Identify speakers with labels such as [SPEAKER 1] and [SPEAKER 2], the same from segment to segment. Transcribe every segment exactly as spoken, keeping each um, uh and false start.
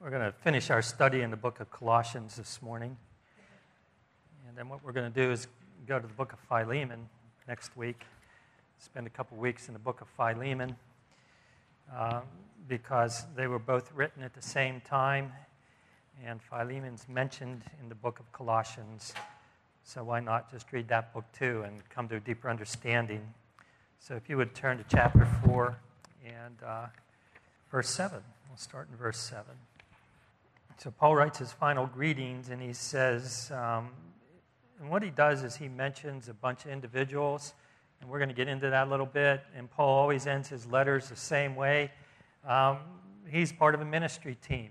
[SPEAKER 1] We're going to finish our study in the book of Colossians this morning. And then what we're going to do is go to the book of Philemon next week. Spend a couple weeks in the book of Philemon uh, because they were both written at the same time. And Philemon's mentioned in the book of Colossians. So why not just read that book too and come to a deeper understanding. So if you would turn to chapter four and uh, verse seven. We'll start in verse seven. So Paul writes his final greetings, and he says, um, and what he does is he mentions a bunch of individuals, and we're going to get into that a little bit, and Paul always ends his letters the same way. Um, he's part of a ministry team,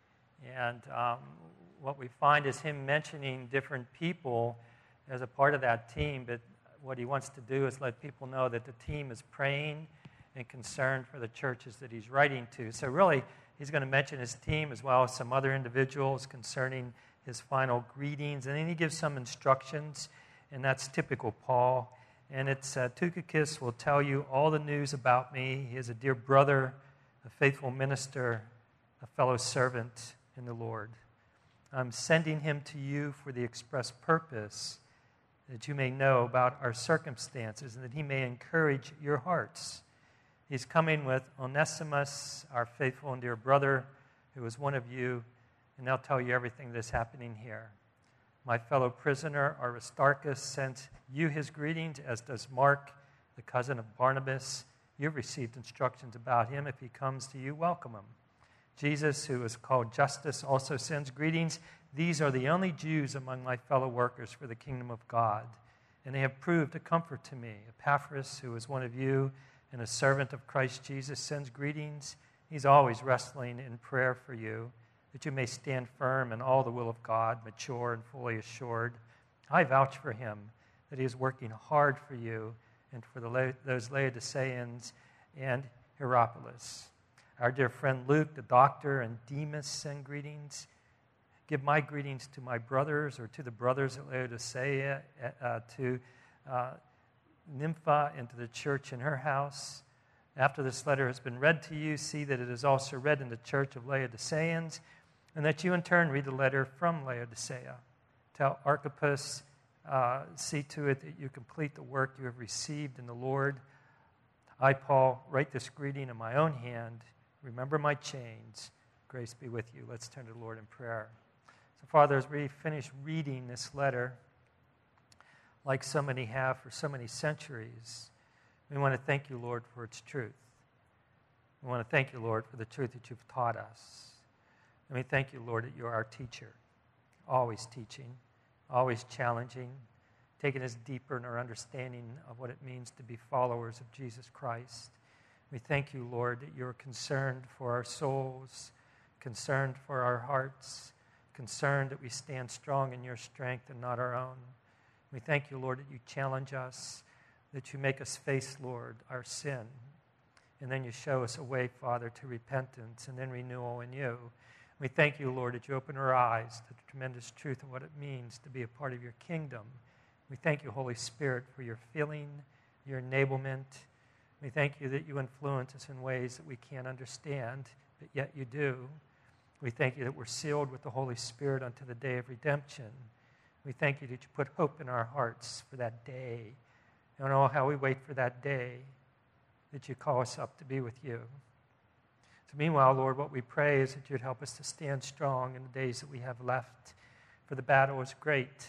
[SPEAKER 1] and um, what we find is him mentioning different people as a part of that team, but what he wants to do is let people know that the team is praying and concerned for the churches that he's writing to. So really, he's going to mention his team as well as some other individuals concerning his final greetings. And then he gives some instructions, and that's typical Paul. And it's, uh, Tychicus will tell you all the news about me. He is a dear brother, a faithful minister, a fellow servant in the Lord. I'm sending him to you for the express purpose that you may know about our circumstances and that he may encourage your hearts. He's coming with Onesimus, our faithful and dear brother, who is one of you, and they'll tell you everything that's happening here. My fellow prisoner, Aristarchus, sends you his greetings, as does Mark, the cousin of Barnabas. You've received instructions about him. If he comes to you, welcome him. Jesus, who is called Justus, also sends greetings. These are the only Jews among my fellow workers for the kingdom of God, and they have proved a comfort to me. Epaphras, who is one of you, and a servant of Christ Jesus, sends greetings. He's always wrestling in prayer for you, that you may stand firm in all the will of God, mature and fully assured. I vouch for him that he is working hard for you and for the, those Laodiceans and Hierapolis. Our dear friend Luke, the doctor, and Demas send greetings. Give my greetings to my brothers, or to the brothers at Laodicea, uh, to uh, Nympha, and to the church in her house. After this letter has been read to you, see that it is also read in the church of Laodiceans, and that you in turn read the letter from Laodicea. Tell Archippus, uh, see to it that you complete the work you have received in the Lord. I, Paul, write this greeting in my own hand. Remember my chains. Grace be with you. Let's turn to the Lord in prayer. So, Father, as we finish reading this letter, like so many have for so many centuries, we want to thank you, Lord, for its truth. We want to thank you, Lord, for the truth that you've taught us. And we thank you, Lord, that you're our teacher, always teaching, always challenging, taking us deeper in our understanding of what it means to be followers of Jesus Christ. We thank you, Lord, that you're concerned for our souls, concerned for our hearts, concerned that we stand strong in your strength and not our own. We thank you, Lord, that you challenge us, that you make us face, Lord, our sin. And then you show us a way, Father, to repentance and then renewal in you. We thank you, Lord, that you open our eyes to the tremendous truth of what it means to be a part of your kingdom. We thank you, Holy Spirit, for your filling, your enablement. We thank you that you influence us in ways that we can't understand, but yet you do. We thank you that we're sealed with the Holy Spirit unto the day of redemption. We thank you that you put hope in our hearts for that day. You know how we wait for that day that you call us up to be with you. So meanwhile, Lord, what we pray is that you'd help us to stand strong in the days that we have left. For the battle is great,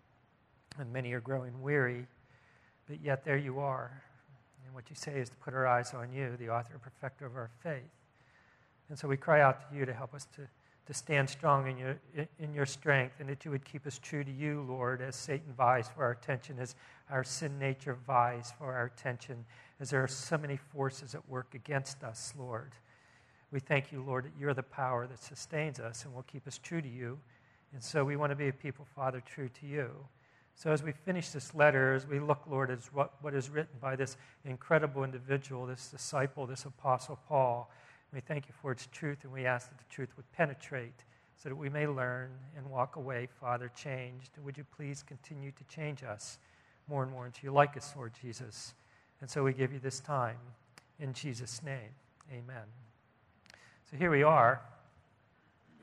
[SPEAKER 1] and many are growing weary, but yet there you are. And what you say is to put our eyes on you, the author and perfecter of our faith. And so we cry out to you to help us to to stand strong in your in your strength, and that you would keep us true to you, Lord, as Satan vies for our attention, as our sin nature vies for our attention, as there are so many forces at work against us, Lord. We thank you, Lord, that you're the power that sustains us and will keep us true to you. And so we want to be a people, Father, true to you. So as we finish this letter, as we look, Lord, at what, what is written by this incredible individual, this disciple, this apostle Paul, we thank you for its truth, and we ask that the truth would penetrate so that we may learn and walk away, Father, changed. And would you please continue to change us more and more into your likeness, Lord Jesus. And so we give you this time in Jesus' name. Amen. So here we are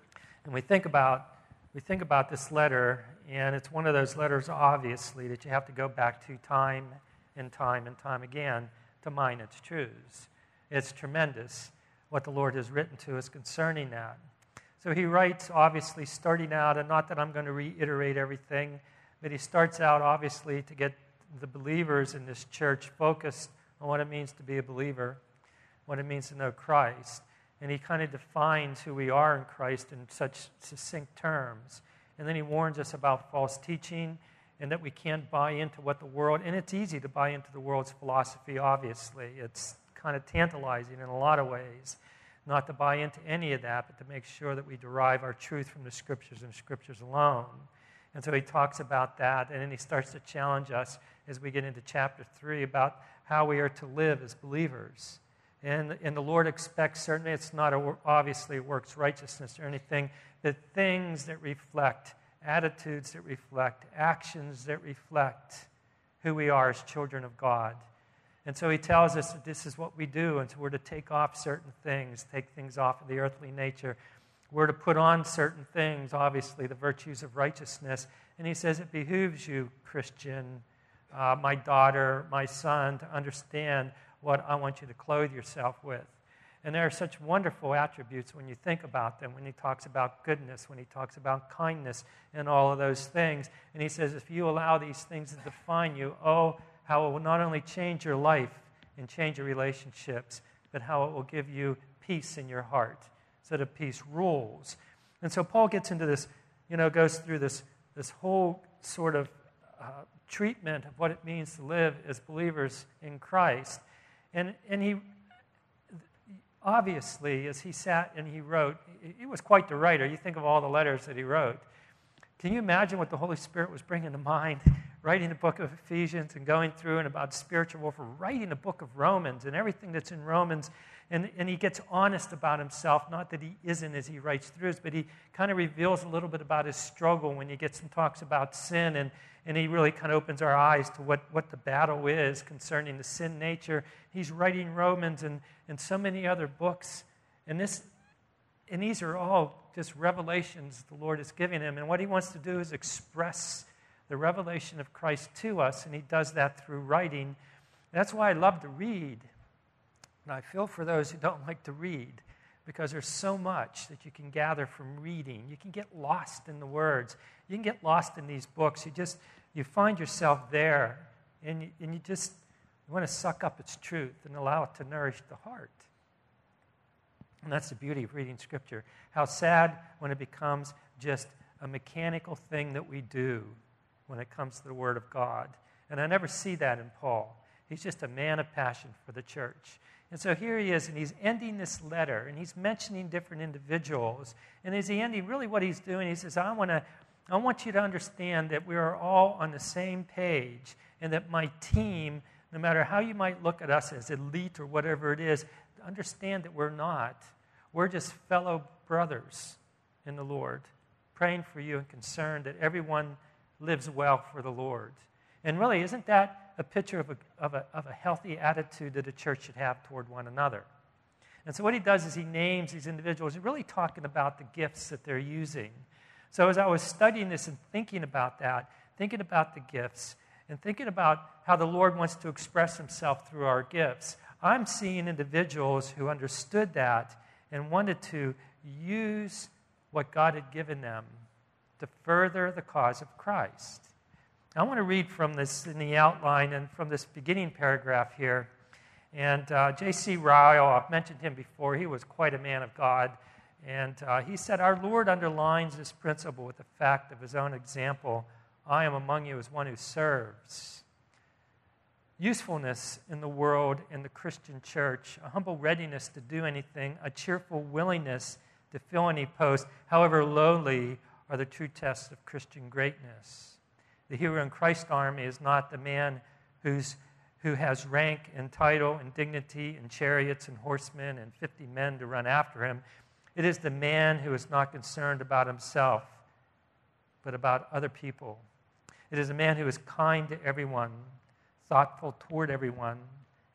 [SPEAKER 1] And we think about we think about this letter, and it's one of those letters, obviously, that you have to go back to time and time and time again to mine its truths. It's tremendous what the Lord has written to us concerning that. So he writes, obviously, starting out, and not that I'm going to reiterate everything, but he starts out, obviously, to get the believers in this church focused on what it means to be a believer, what it means to know Christ. And he kind of defines who we are in Christ in such succinct terms. And then he warns us about false teaching and that we can't buy into what the world, and it's easy to buy into the world's philosophy, obviously. It's kind of tantalizing in a lot of ways, not to buy into any of that, but to make sure that we derive our truth from the Scriptures and Scriptures alone. And so he talks about that, and then he starts to challenge us as we get into chapter three about how we are to live as believers. And, and the Lord expects, certainly it's not a, obviously works righteousness or anything, but things that reflect, attitudes that reflect, actions that reflect who we are as children of God. And so he tells us that this is what we do, and so we're to take off certain things, take things off of the earthly nature. We're to put on certain things, obviously the virtues of righteousness. And he says it behooves you, Christian, uh, my daughter, my son, to understand what I want you to clothe yourself with. And there are such wonderful attributes when you think about them, when he talks about goodness, when he talks about kindness, and all of those things. And he says, if you allow these things to define you, oh, how it will not only change your life and change your relationships, but how it will give you peace in your heart, so that peace rules. And so Paul gets into this, you know, goes through this, this whole sort of uh, treatment of what it means to live as believers in Christ. And, and he, obviously, as he sat and he wrote, he was quite the writer. You think of all the letters that he wrote. Can you imagine what the Holy Spirit was bringing to mind, writing the book of Ephesians and going through and about spiritual warfare, writing the book of Romans and everything that's in Romans, and, and he gets honest about himself, not that he isn't as he writes through it, but he kind of reveals a little bit about his struggle when he gets and talks about sin, and, and he really kind of opens our eyes to what, what the battle is concerning the sin nature. He's writing Romans and, and so many other books, and this and these are all just revelations the Lord is giving him, and what he wants to do is express the revelation of Christ to us, and he does that through writing. That's why I love to read, and I feel for those who don't like to read, because there's so much that you can gather from reading. You can get lost in the words. You can get lost in these books. You just, you find yourself there, and you, and you just you want to suck up its truth and allow it to nourish the heart. And that's the beauty of reading Scripture. How sad when it becomes just a mechanical thing that we do when it comes to the Word of God. And I never see that in Paul. He's just a man of passion for the church. And so here he is, and he's ending this letter, and he's mentioning different individuals. And as he ending, really what he's doing, he says, I want to, I want you to understand that we are all on the same page, and that my team, no matter how you might look at us as elite or whatever it is, understand that we're not. We're just fellow brothers in the Lord, praying for you and concerned that everyone lives well for the Lord. And really, isn't that a picture of a, of a, of a healthy attitude that a church should have toward one another? And so what he does is he names these individuals, he's really talking about the gifts that they're using. So as I was studying this and thinking about that, thinking about the gifts, and thinking about how the Lord wants to express himself through our gifts, I'm seeing individuals who understood that and wanted to use what God had given them to further the cause of Christ. I want to read from this in the outline and from this beginning paragraph here. And uh, J C Ryle, I've mentioned him before, he was quite a man of God. And uh, he said, our Lord underlines this principle with the fact of his own example. I am among you as one who serves. Usefulness in the world, in the Christian church, a humble readiness to do anything, a cheerful willingness to fill any post, however lowly, are the true tests of Christian greatness. The hero in Christ's army is not the man who's, who has rank and title and dignity and chariots and horsemen and fifty men to run after him. It is the man who is not concerned about himself, but about other people. It is a man who is kind to everyone, thoughtful toward everyone,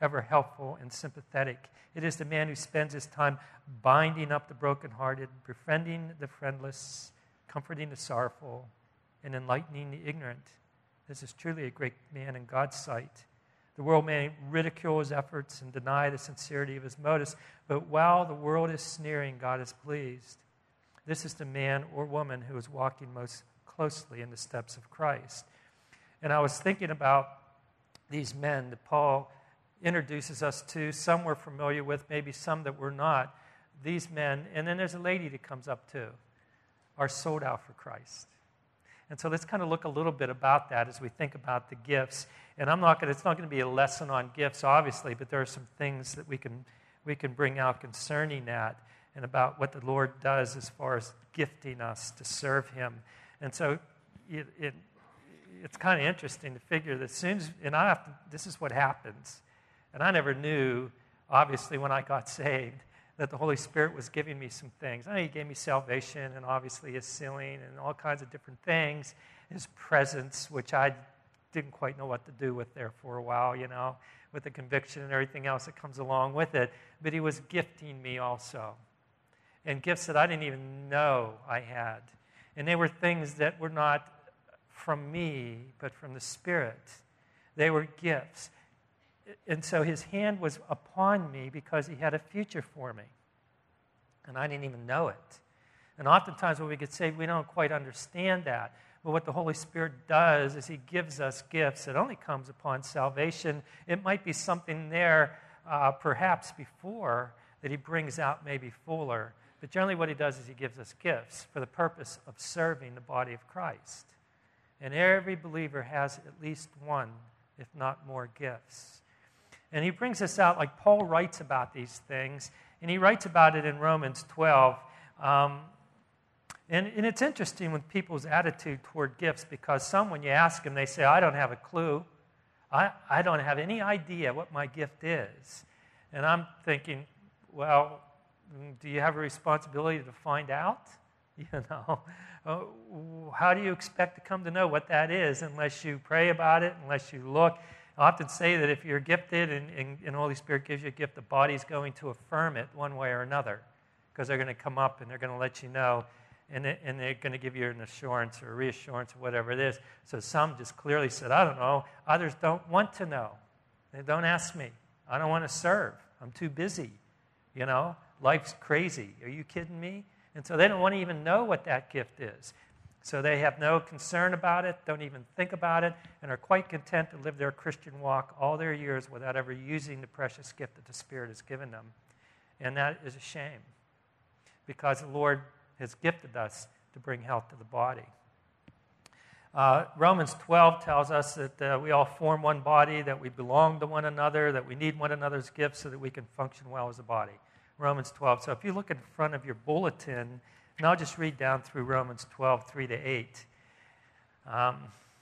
[SPEAKER 1] ever helpful and sympathetic. It is the man who spends his time binding up the brokenhearted, befriending the friendless, comforting the sorrowful, and enlightening the ignorant. This is truly a great man in God's sight. The world may ridicule his efforts and deny the sincerity of his motives, but while the world is sneering, God is pleased. This is the man or woman who is walking most closely in the steps of Christ. And I was thinking about these men that Paul introduces us to. Some we're familiar with, maybe some that we're not. These men, and then there's a lady that comes up too, are sold out for Christ. And so let's kind of look a little bit about that as we think about the gifts. And I'm not going to, it's not going to be a lesson on gifts, obviously, but there are some things that we can we can bring out concerning that and about what the Lord does as far as gifting us to serve Him. And so it, it it's kind of interesting to figure that as soon as, and I have to, this is what happens. And I never knew, obviously, when I got saved, that the Holy Spirit was giving me some things. I know He gave me salvation and obviously His sealing and all kinds of different things. His presence, which I didn't quite know what to do with there for a while, you know, with the conviction and everything else that comes along with it. But He was gifting me also. And gifts that I didn't even know I had. And they were things that were not from me, but from the Spirit. They were gifts. And so His hand was upon me because He had a future for me. And I didn't even know it. And oftentimes when we get saved, we don't quite understand that. But what the Holy Spirit does is He gives us gifts. It only comes upon salvation. It might be something there uh, perhaps before that He brings out maybe fuller. But generally what He does is He gives us gifts for the purpose of serving the body of Christ. And every believer has at least one, if not more, gifts. And He brings us out, like Paul writes about these things, and he writes about it in Romans twelve. Um, and, and it's interesting with people's attitude toward gifts, because some, when you ask them, they say, I don't have a clue. I, I don't have any idea what my gift is. And I'm thinking, well, do you have a responsibility to find out? You know, uh, how do you expect to come to know what that is unless you pray about it, unless you look? I often say that if you're gifted and, and, and the Holy Spirit gives you a gift, the body's going to affirm it one way or another, because they're going to come up and they're going to let you know, and, it, and they're going to give you an assurance or a reassurance or whatever it is. So some just clearly said, I don't know. Others don't want to know. They don't ask me. I don't want to serve. I'm too busy. You know, life's crazy. Are you kidding me? And so they don't want to even know what that gift is. So they have no concern about it, don't even think about it, and are quite content to live their Christian walk all their years without ever using the precious gift that the Spirit has given them. And that is a shame, because the Lord has gifted us to bring health to the body. Uh, Romans twelve tells us that uh, we all form one body, that we belong to one another, that we need one another's gifts so that we can function well as a body. Romans twelve. So if you look in front of your bulletin, and I'll just read down through Romans twelve, three to eight. Um,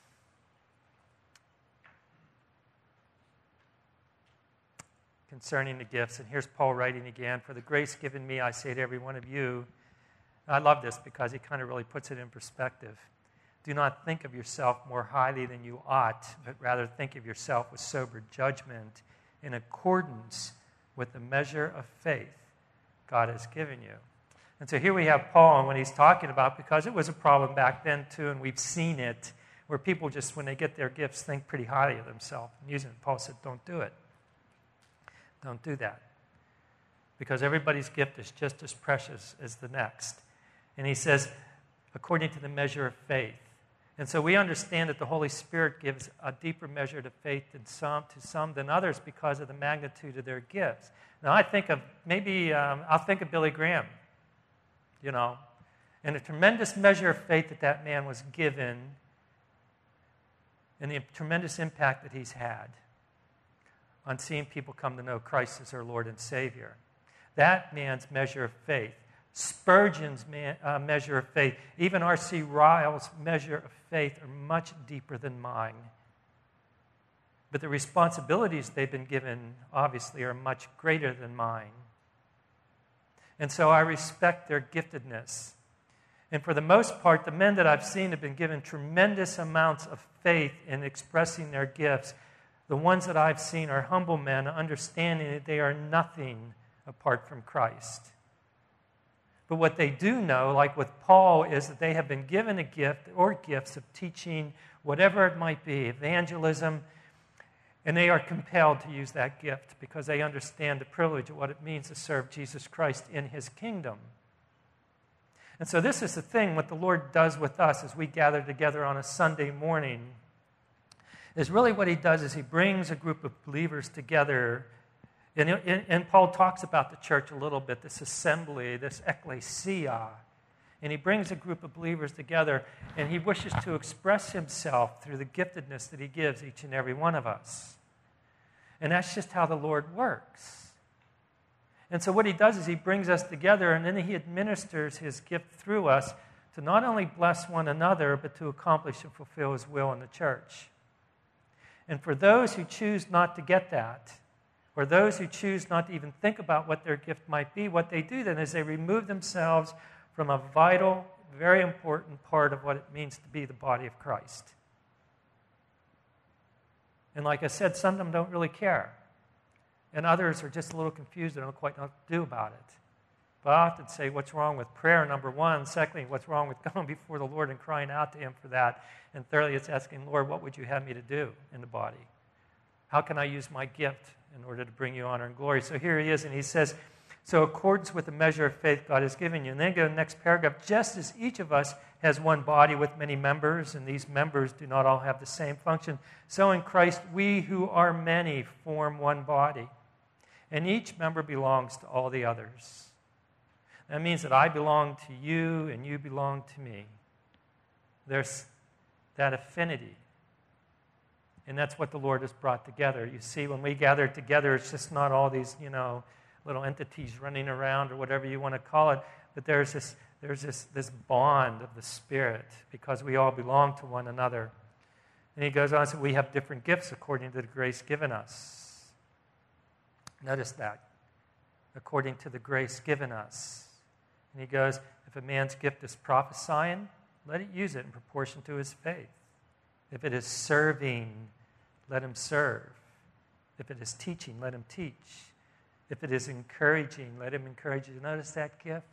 [SPEAKER 1] concerning the gifts, and here's Paul writing again, for the grace given me, I say to every one of you. I love this because he kind of really puts it in perspective. Do not think of yourself more highly than you ought, but rather think of yourself with sober judgment in accordance with the measure of faith God has given you. And so here we have Paul, and what he's talking about, because it was a problem back then too, and we've seen it, where people just, when they get their gifts, think pretty highly of themselves. And using it, Paul said, don't do it. Don't do that. Because everybody's gift is just as precious as the next. And he says, according to the measure of faith. And so we understand that the Holy Spirit gives a deeper measure to faith than some, to some than others because of the magnitude of their gifts. Now I think of, maybe, um, I'll think of Billy Graham, you know, and the tremendous measure of faith that that man was given and the tremendous impact that he's had on seeing people come to know Christ as their Lord and Savior. That man's measure of faith. Spurgeon's man, uh, measure of faith, even R C Ryle's measure of faith are much deeper than mine. But the responsibilities they've been given, obviously, are much greater than mine. And so I respect their giftedness. And for the most part, the men that I've seen have been given tremendous amounts of faith in expressing their gifts. The ones that I've seen are humble men, understanding that they are nothing apart from Christ. But what they do know, like with Paul, is that they have been given a gift or gifts of teaching, whatever it might be, evangelism, and they are compelled to use that gift because they understand the privilege of what it means to serve Jesus Christ in his kingdom. And so this is the thing, what the Lord does with us as we gather together on a Sunday morning, is really what he does is he brings a group of believers together. And, and, and Paul talks about the church a little bit, this assembly, this ecclesia. And he brings a group of believers together, and he wishes to express himself through the giftedness that he gives each and every one of us. And that's just how the Lord works. And so what he does is he brings us together, and then he administers his gift through us to not only bless one another, but to accomplish and fulfill his will in the church. And for those who choose not to get that, or those who choose not to even think about what their gift might be, what they do then is they remove themselves from a vital, very important part of what it means to be the body of Christ. And like I said, some of them don't really care. And others are just a little confused and don't quite know what to do about it. But I often say, what's wrong with prayer, number one? Secondly, what's wrong with going before the Lord and crying out to him for that? And thirdly, it's asking, Lord, what would you have me to do in the body? How can I use my gift in order to bring you honor and glory? So here he is, and he says, so accordance with the measure of faith God has given you. And then go to the next paragraph. Just as each of us has one body with many members, and these members do not all have the same function, so in Christ we who are many form one body. And each member belongs to all the others. That means that I belong to you and you belong to me. There's that affinity. And that's what the Lord has brought together. You see, when we gather together, it's just not all these, you know, little entities running around or whatever you want to call it, but there's this there's this, this bond of the Spirit because we all belong to one another. And he goes on and says, we have different gifts according to the grace given us. Notice that. According to the grace given us. And he goes, if a man's gift is prophesying, let it use it in proportion to his faith. If it is serving, let him serve. If it is teaching, let him teach. If it is encouraging, let him encourage you. Notice that gift?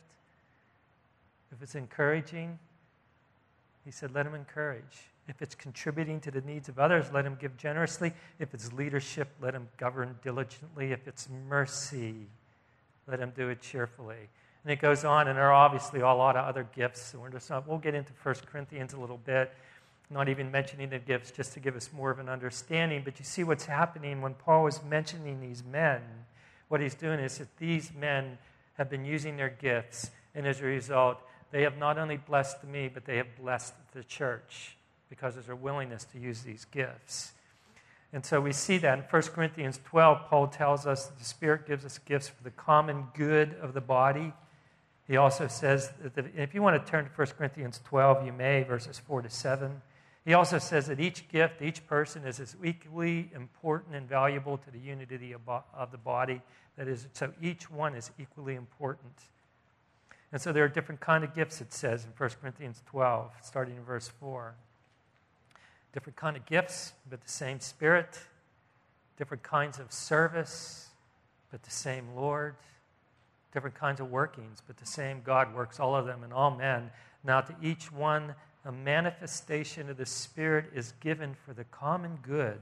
[SPEAKER 1] If it's encouraging, he said, let him encourage. If it's contributing to the needs of others, let him give generously. If it's leadership, let him govern diligently. If it's mercy, let him do it cheerfully. And it goes on, and there are obviously a lot of other gifts. And we're just not, we'll get into First Corinthians a little bit, not even mentioning the gifts just to give us more of an understanding. But you see what's happening when Paul is mentioning these men. What he's doing is that these men have been using their gifts, and as a result, they have not only blessed me, but they have blessed the church because of their willingness to use these gifts. And so we see that in First Corinthians twelve, Paul tells us that the Spirit gives us gifts for the common good of the body. He also says, that if you want to turn to First Corinthians twelve, you may, verses four to seven. He also says that each gift, each person is as equally important and valuable to the unity of the body. That is, so each one is equally important. And so there are different kind of gifts, it says in First Corinthians twelve, starting in verse four. Different kind of gifts, but the same Spirit. Different kinds of service, but the same Lord. Different kinds of workings, but the same God works all of them in all men. Now to each one, a manifestation of the Spirit is given for the common good.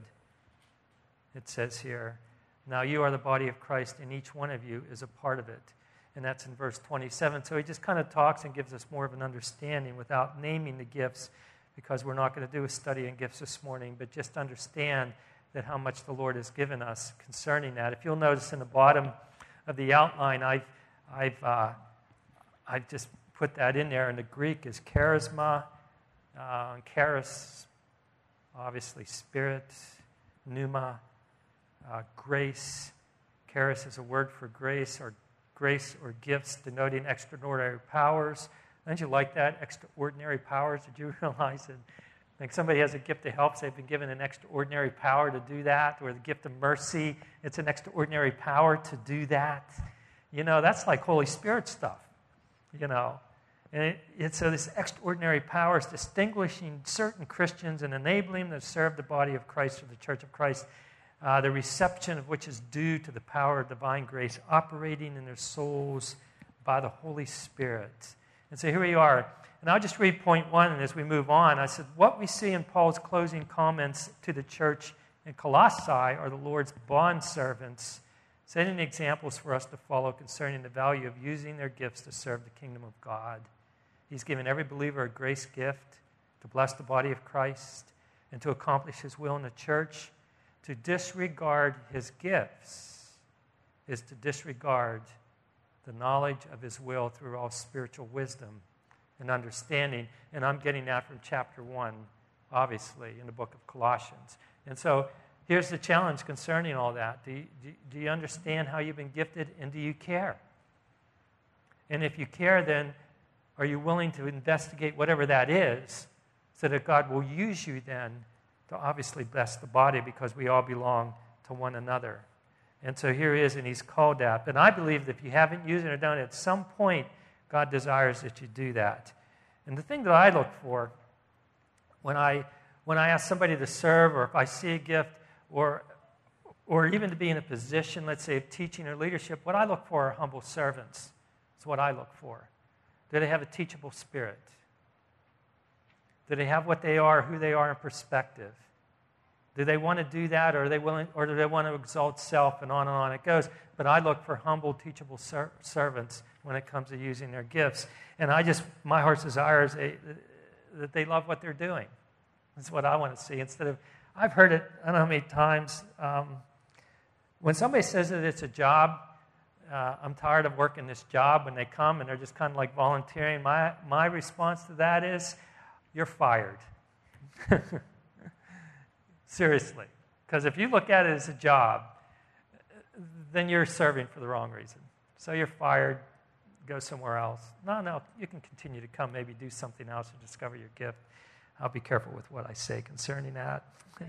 [SPEAKER 1] It says here, now you are the body of Christ, and each one of you is a part of it. And that's in verse twenty-seven. So he just kind of talks and gives us more of an understanding without naming the gifts, because we're not going to do a study in gifts this morning, but just understand that how much the Lord has given us concerning that. If you'll notice in the bottom of the outline, I've, I've, uh, I've just put that in there. In the Greek is charisma, uh, charis, obviously spirit, pneuma, uh, grace. Charis is a word for grace, or grace or gifts denoting extraordinary powers. Don't you like that? Extraordinary powers. Did you realize that? Like somebody has a gift of helps, they've been given an extraordinary power to do that. Or the gift of mercy, it's an extraordinary power to do that. You know, that's like Holy Spirit stuff, you know. And it, it's so this extraordinary power is distinguishing certain Christians and enabling them to serve the body of Christ or the church of Christ. uh, the reception of which is due to the power of divine grace operating in their souls by the Holy Spirit. And so here we are. And I'll just read point one, and as we move on, I said, what we see in Paul's closing comments to the church in Colossae are the Lord's bondservants, setting examples for us to follow concerning the value of using their gifts to serve the kingdom of God. He's given every believer a grace gift to bless the body of Christ and to accomplish his will in the church. To disregard his gifts is to disregard the knowledge of his will through all spiritual wisdom and understanding. And I'm getting that from chapter one, obviously, in the book of Colossians. And so here's the challenge concerning all that. Do you, do, do you understand how you've been gifted, and do you care? And if you care, then are you willing to investigate whatever that is so that God will use you then to obviously bless the body, because we all belong to one another. And so here he is, and he's called that. But I believe that if you haven't used it or done it, at some point, God desires that you do that. And the thing that I look for when I when I ask somebody to serve, or if I see a gift, or or even to be in a position, let's say, of teaching or leadership, what I look for are humble servants. That's what I look for. Do they have a teachable spirit? Do they have what they are, who they are in perspective? Do they want to do that, or are they willing, or do they want to exalt self, and on and on it goes? But I look for humble, teachable ser- servants when it comes to using their gifts. And I just, my heart's desire is they, that they love what they're doing. That's what I want to see. Instead of, I've heard it, I don't know how many times, um, when somebody says that it's a job, uh, I'm tired of working this job, when they come and they're just kind of like volunteering, my, my response to that is, you're fired. Seriously. Because if you look at it as a job, then you're serving for the wrong reason. So you're fired, go somewhere else. No, no, you can continue to come, maybe do something else or discover your gift. I'll be careful with what I say concerning that.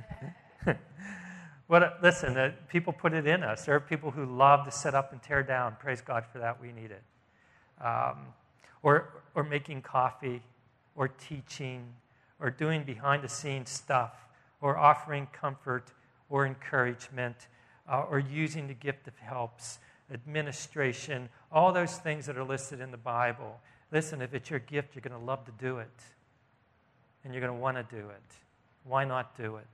[SPEAKER 1] What, listen, uh, people put it in us. There are people who love to set up and tear down. Praise God for that. We need it. Um, or, or making coffee, or teaching, or doing behind-the-scenes stuff, or offering comfort or encouragement, uh, or using the gift of helps, administration, all those things that are listed in the Bible. Listen, if it's your gift, you're going to love to do it. And you're going to want to do it. Why not do it?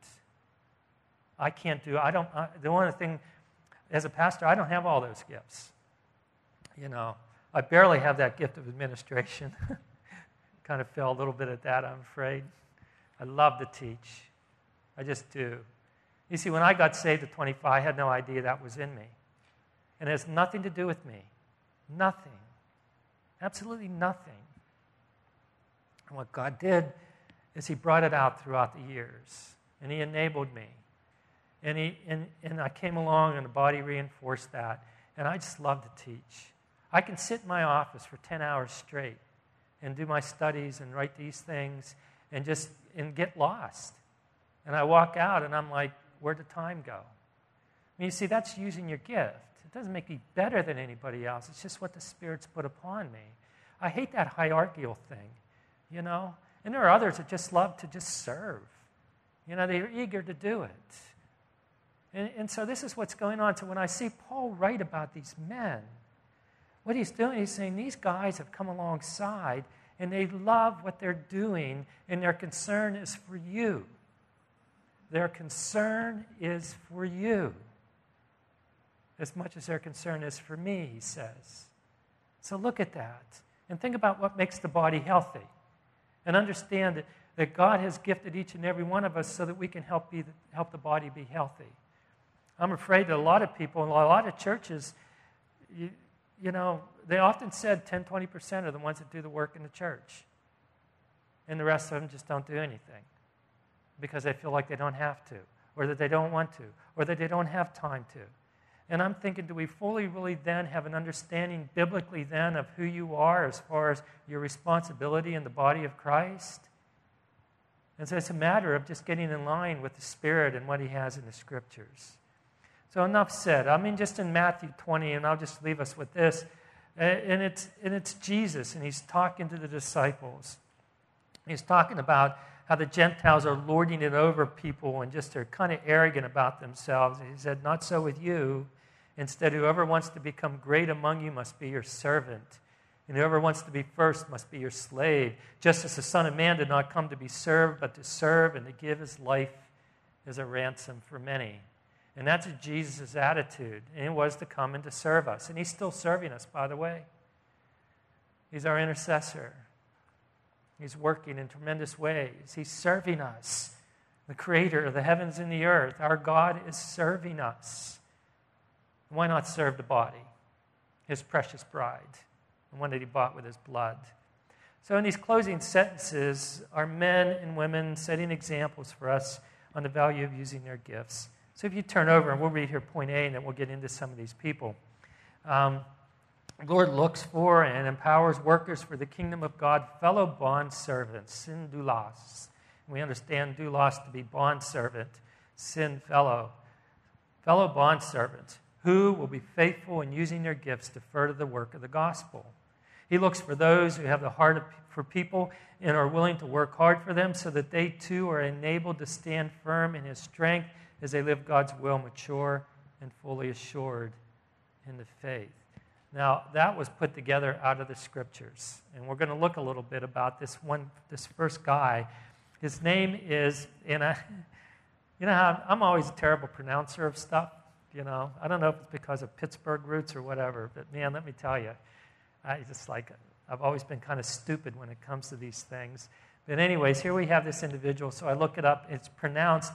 [SPEAKER 1] I can't do it. I don't, I, the one thing, as a pastor, I don't have all those gifts. You know, I barely have that gift of administration. Kind of fell a little bit at that, I'm afraid. I love to teach. I just do. You see, when I got saved at twenty-five, I had no idea that was in me. And it has nothing to do with me. Nothing. Absolutely nothing. And what God did is he brought it out throughout the years. And he enabled me. And, he, and, and I came along, and the body reinforced that. And I just love to teach. I can sit in my office for ten hours straight and do my studies and write these things and just and get lost. And I walk out, and I'm like, where'd the time go? I mean, you see, that's using your gift. It doesn't make me better than anybody else. It's just what the Spirit's put upon me. I hate that hierarchical thing, you know? And there are others that just love to just serve. You know, they're eager to do it. And, and so this is what's going on. So when I see Paul write about these men, what he's doing, he's saying these guys have come alongside, and they love what they're doing, and their concern is for you. Their concern is for you, as much as their concern is for me, he says. So look at that, and think about what makes the body healthy, and understand that, that God has gifted each and every one of us so that we can help, be, help the body be healthy. I'm afraid that a lot of people, in a lot of churches, you, you know, they often said ten, twenty percent are the ones that do the work in the church. And the rest of them just don't do anything because they feel like they don't have to, or that they don't want to, or that they don't have time to. And I'm thinking, do we fully really then have an understanding biblically then of who you are as far as your responsibility in the body of Christ? And so it's a matter of just getting in line with the Spirit and what he has in the Scriptures. So enough said. I mean, just in Matthew twenty, and I'll just leave us with this. And it's, and it's Jesus, and he's talking to the disciples. He's talking about how the Gentiles are lording it over people and just are kind of arrogant about themselves. And he said, not so with you. Instead, whoever wants to become great among you must be your servant. And whoever wants to be first must be your slave. Just as the Son of Man did not come to be served, but to serve and to give his life as a ransom for many. And that's Jesus' attitude. And it was to come and to serve us. And he's still serving us, by the way. He's our intercessor. He's working in tremendous ways. He's serving us. The creator of the heavens and the earth. Our God is serving us. Why not serve the body? His precious bride. The one that he bought with his blood. So in these closing sentences are men and women setting examples for us on the value of using their gifts. So if you turn over, and we'll read here point A, and then we'll get into some of these people. Um, the Lord looks for and empowers workers for the kingdom of God, fellow bond servants, sin doulos. We understand doulos to be bond servant, sin fellow. Fellow bond servants who will be faithful in using their gifts to further the work of the gospel. He looks for those who have the heart of, for people and are willing to work hard for them so that they too are enabled to stand firm in his strength as they live God's will, mature and fully assured in the faith. Now, that was put together out of the scriptures. And we're going to look a little bit about this one, this first guy. His name is, and I, you know how I'm always a terrible pronouncer of stuff, you know. I don't know if it's because of Pittsburgh roots or whatever, but man, let me tell you, I just like, I've always been kind of stupid when it comes to these things. But anyways, here we have this individual, so I look it up. It's pronounced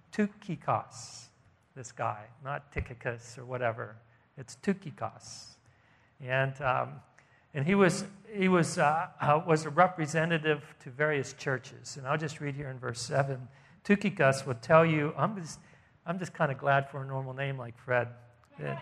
[SPEAKER 1] Tukikos, this guy, not Tychicus or whatever. It's Tukikos. And um, and he was he was uh, uh, was a representative to various churches. And I'll just read here in verse seven. Tukikos would tell you, I'm just I'm just kind of glad for a normal name like Fred. Yeah.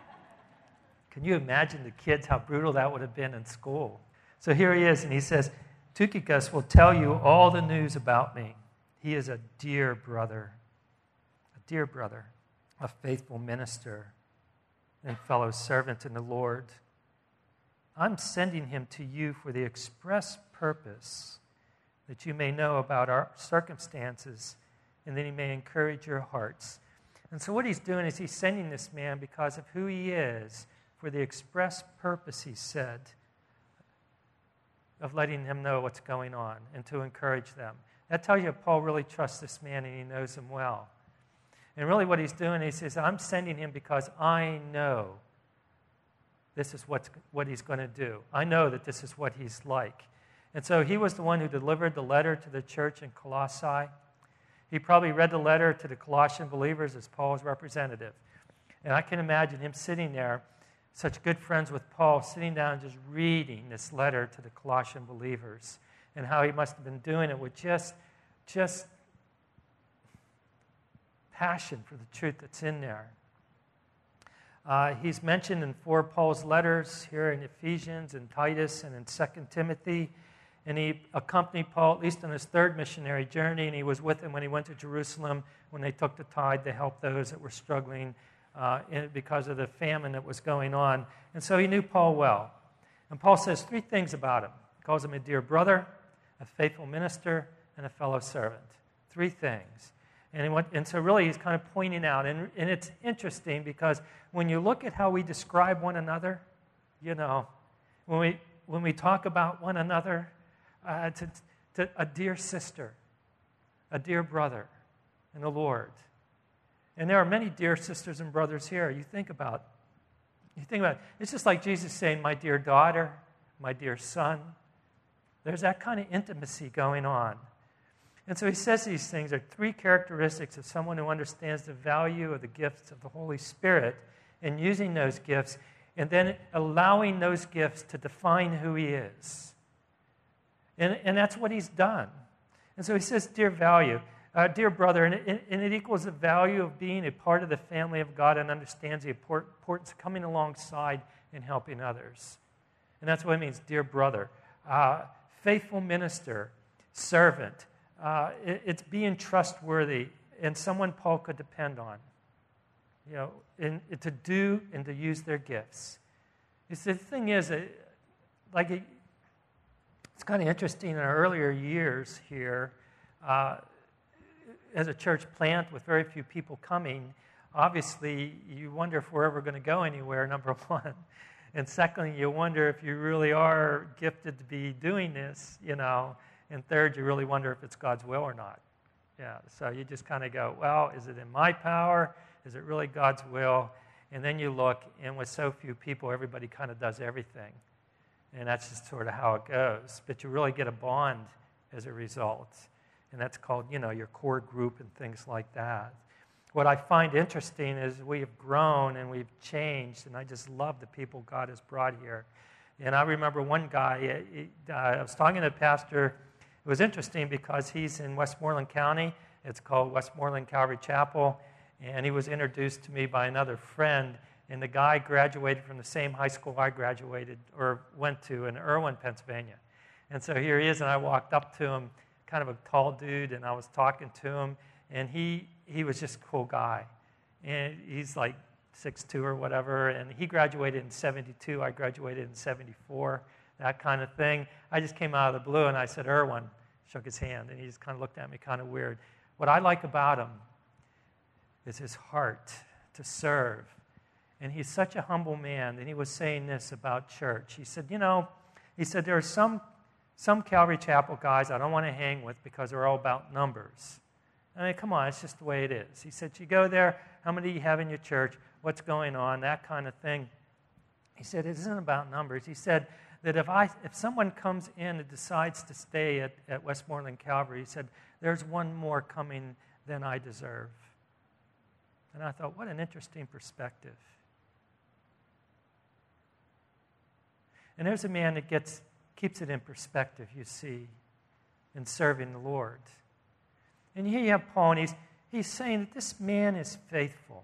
[SPEAKER 1] Can you imagine the kids, how brutal that would have been in school? So here he is, and he says, Tukikos will tell you all the news about me. He is a dear brother, a dear brother, a faithful minister, and fellow servant in the Lord. I'm sending him to you for the express purpose that you may know about our circumstances and that he may encourage your hearts. And so what he's doing is he's sending this man because of who he is for the express purpose, he said, of letting him know what's going on and to encourage them. That tells you Paul really trusts this man and he knows him well. And really what he's doing, he says, I'm sending him because I know this is what's, what he's going to do. I know that this is what he's like. And so he was the one who delivered the letter to the church in Colossae. He probably read the letter to the Colossian believers as Paul's representative. And I can imagine him sitting there, such good friends with Paul, sitting down just reading this letter to the Colossian believers and how he must have been doing it with just, just passion for the truth that's in there. Uh, he's mentioned in four of Paul's letters here in Ephesians and Titus and in Second Timothy. And he accompanied Paul at least on his third missionary journey, and he was with him when he went to Jerusalem when they took the tithe to help those that were struggling uh, in, because of the famine that was going on. And so he knew Paul well. And Paul says three things about him. He calls him a dear brother, a faithful minister, and a fellow servant. Three things. And, he went, and so really he's kind of pointing out, and, and it's interesting because when you look at how we describe one another, you know, when we when we talk about one another, uh, to, to a dear sister, a dear brother in the Lord. And there are many dear sisters and brothers here. You think about, you think about, it's just like Jesus saying, my dear daughter, my dear son. There's that kind of intimacy going on. And so he says these things are three characteristics of someone who understands the value of the gifts of the Holy Spirit and using those gifts and then allowing those gifts to define who he is. And, and that's what he's done. And so he says, dear value, uh, dear brother, and it, and it equals the value of being a part of the family of God and understands the importance of coming alongside and helping others. And that's what it means, dear brother. Uh, faithful minister, servant. Uh, it, it's being trustworthy and someone Paul could depend on. You know, in, in, to do and to use their gifts. You see, the thing is, uh, like, it, it's kind of interesting in our earlier years here, uh, as a church plant with very few people coming, obviously you wonder if we're ever going to go anywhere, number one. And secondly, you wonder if you really are gifted to be doing this, you know. And third, you really wonder if it's God's will or not. Yeah, so you just kind of go, well, is it in my power? Is it really God's will? And then you look, and with so few people, everybody kind of does everything. And that's just sort of how it goes. But you really get a bond as a result. And that's called, you know, your core group and things like that. What I find interesting is we have grown and we've changed, and I just love the people God has brought here. And I remember one guy, he, uh, I was talking to a pastor. It was interesting because he's in Westmoreland County. It's called Westmoreland Calvary Chapel. And he was introduced to me by another friend. And the guy graduated from the same high school I graduated or went to in Irwin, Pennsylvania. And so here he is, and I walked up to him, kind of a tall dude, and I was talking to him. And he, he was just a cool guy. And he's like six two or whatever. And he graduated in seventy-two. I graduated in seventy-four. That kind of thing. I just came out of the blue and I said, Irwin, shook his hand, and he just kind of looked at me kind of weird. What I like about him is his heart to serve. And he's such a humble man, and he was saying this about church. He said, you know, he said, there are some, some Calvary Chapel guys I don't want to hang with because they're all about numbers. I mean, come on, it's just the way it is. He said, you go there, how many do you have in your church, what's going on, that kind of thing. He said, it isn't about numbers. He said, that if I, if someone comes in and decides to stay at, at Westmoreland Calvary, he said, there's one more coming than I deserve. And I thought, what an interesting perspective. And there's a man that gets keeps it in perspective, you see, in serving the Lord. And here you have Paul, and he's, he's saying that this man is faithful.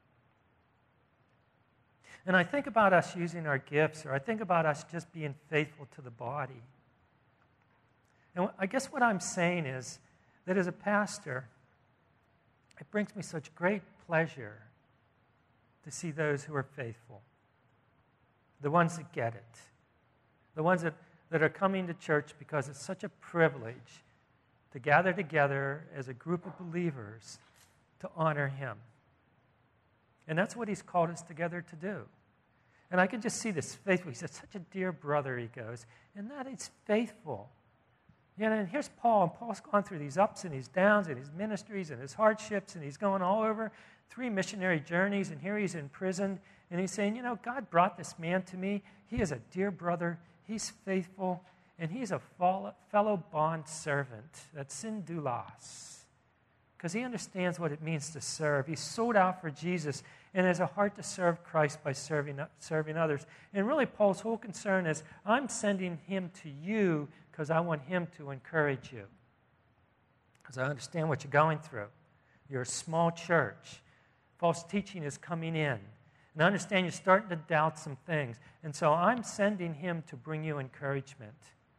[SPEAKER 1] And I think about us using our gifts, or I think about us just being faithful to the body. And I guess what I'm saying is that as a pastor, it brings me such great pleasure to see those who are faithful, the ones that get it, the ones that, that are coming to church because it's such a privilege to gather together as a group of believers to honor Him. And that's what He's called us together to do. And I can just see this faithful. He's such a dear brother, he goes, and that is faithful. You know, and here's Paul, and Paul's gone through these ups and these downs and his ministries and his hardships, and he's going all over three missionary journeys, and here he's in prison, and he's saying, you know, God brought this man to me. He is a dear brother. He's faithful, and he's a fellow bond servant. That's syndulos. Because he understands what it means to serve. He's sold out for Jesus and has a heart to serve Christ by serving, serving others. And really, Paul's whole concern is, I'm sending him to you because I want him to encourage you. Because I understand what you're going through. You're a small church. False teaching is coming in. And I understand you're starting to doubt some things. And so I'm sending him to bring you encouragement.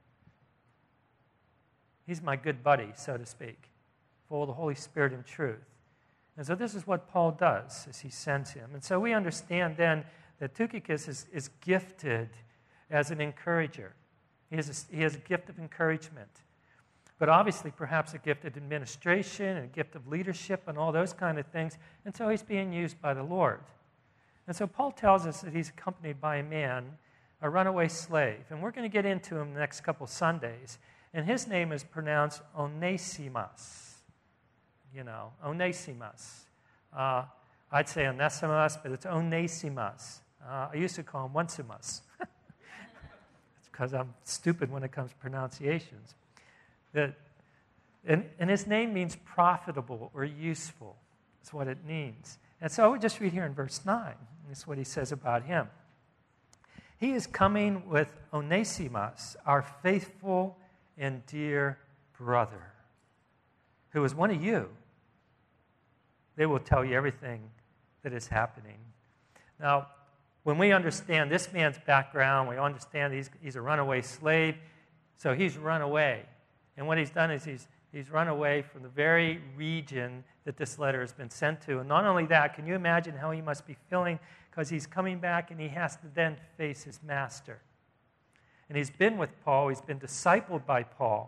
[SPEAKER 1] He's my good buddy, so to speak, full of the Holy Spirit and truth. And so this is what Paul does as he sends him. And so we understand then that Tychicus is, is gifted as an encourager. He has, a, he has a gift of encouragement. But obviously perhaps a gift of administration and a gift of leadership and all those kind of things. And so he's being used by the Lord. And so Paul tells us that he's accompanied by a man, a runaway slave. And we're going to get into him the next couple Sundays. And his name is pronounced Onesimus. You know, Onesimus. Uh, I'd say Onesimus, but it's Onesimus. Uh, I used to call him Onesimus. It's because I'm stupid when it comes to pronunciations. That, and, and his name means profitable or useful. That's what it means. And so I would just read here in verse nine. That's what he says about him. He is coming with Onesimus, our faithful and dear brother, who is one of you. They will tell you everything that is happening. Now, when we understand this man's background, we understand he's, he's a runaway slave, so he's run away. And what he's done is he's, he's run away from the very region that this letter has been sent to. And not only that, can you imagine how he must be feeling? Because he's coming back and he has to then face his master. And he's been with Paul. He's been discipled by Paul.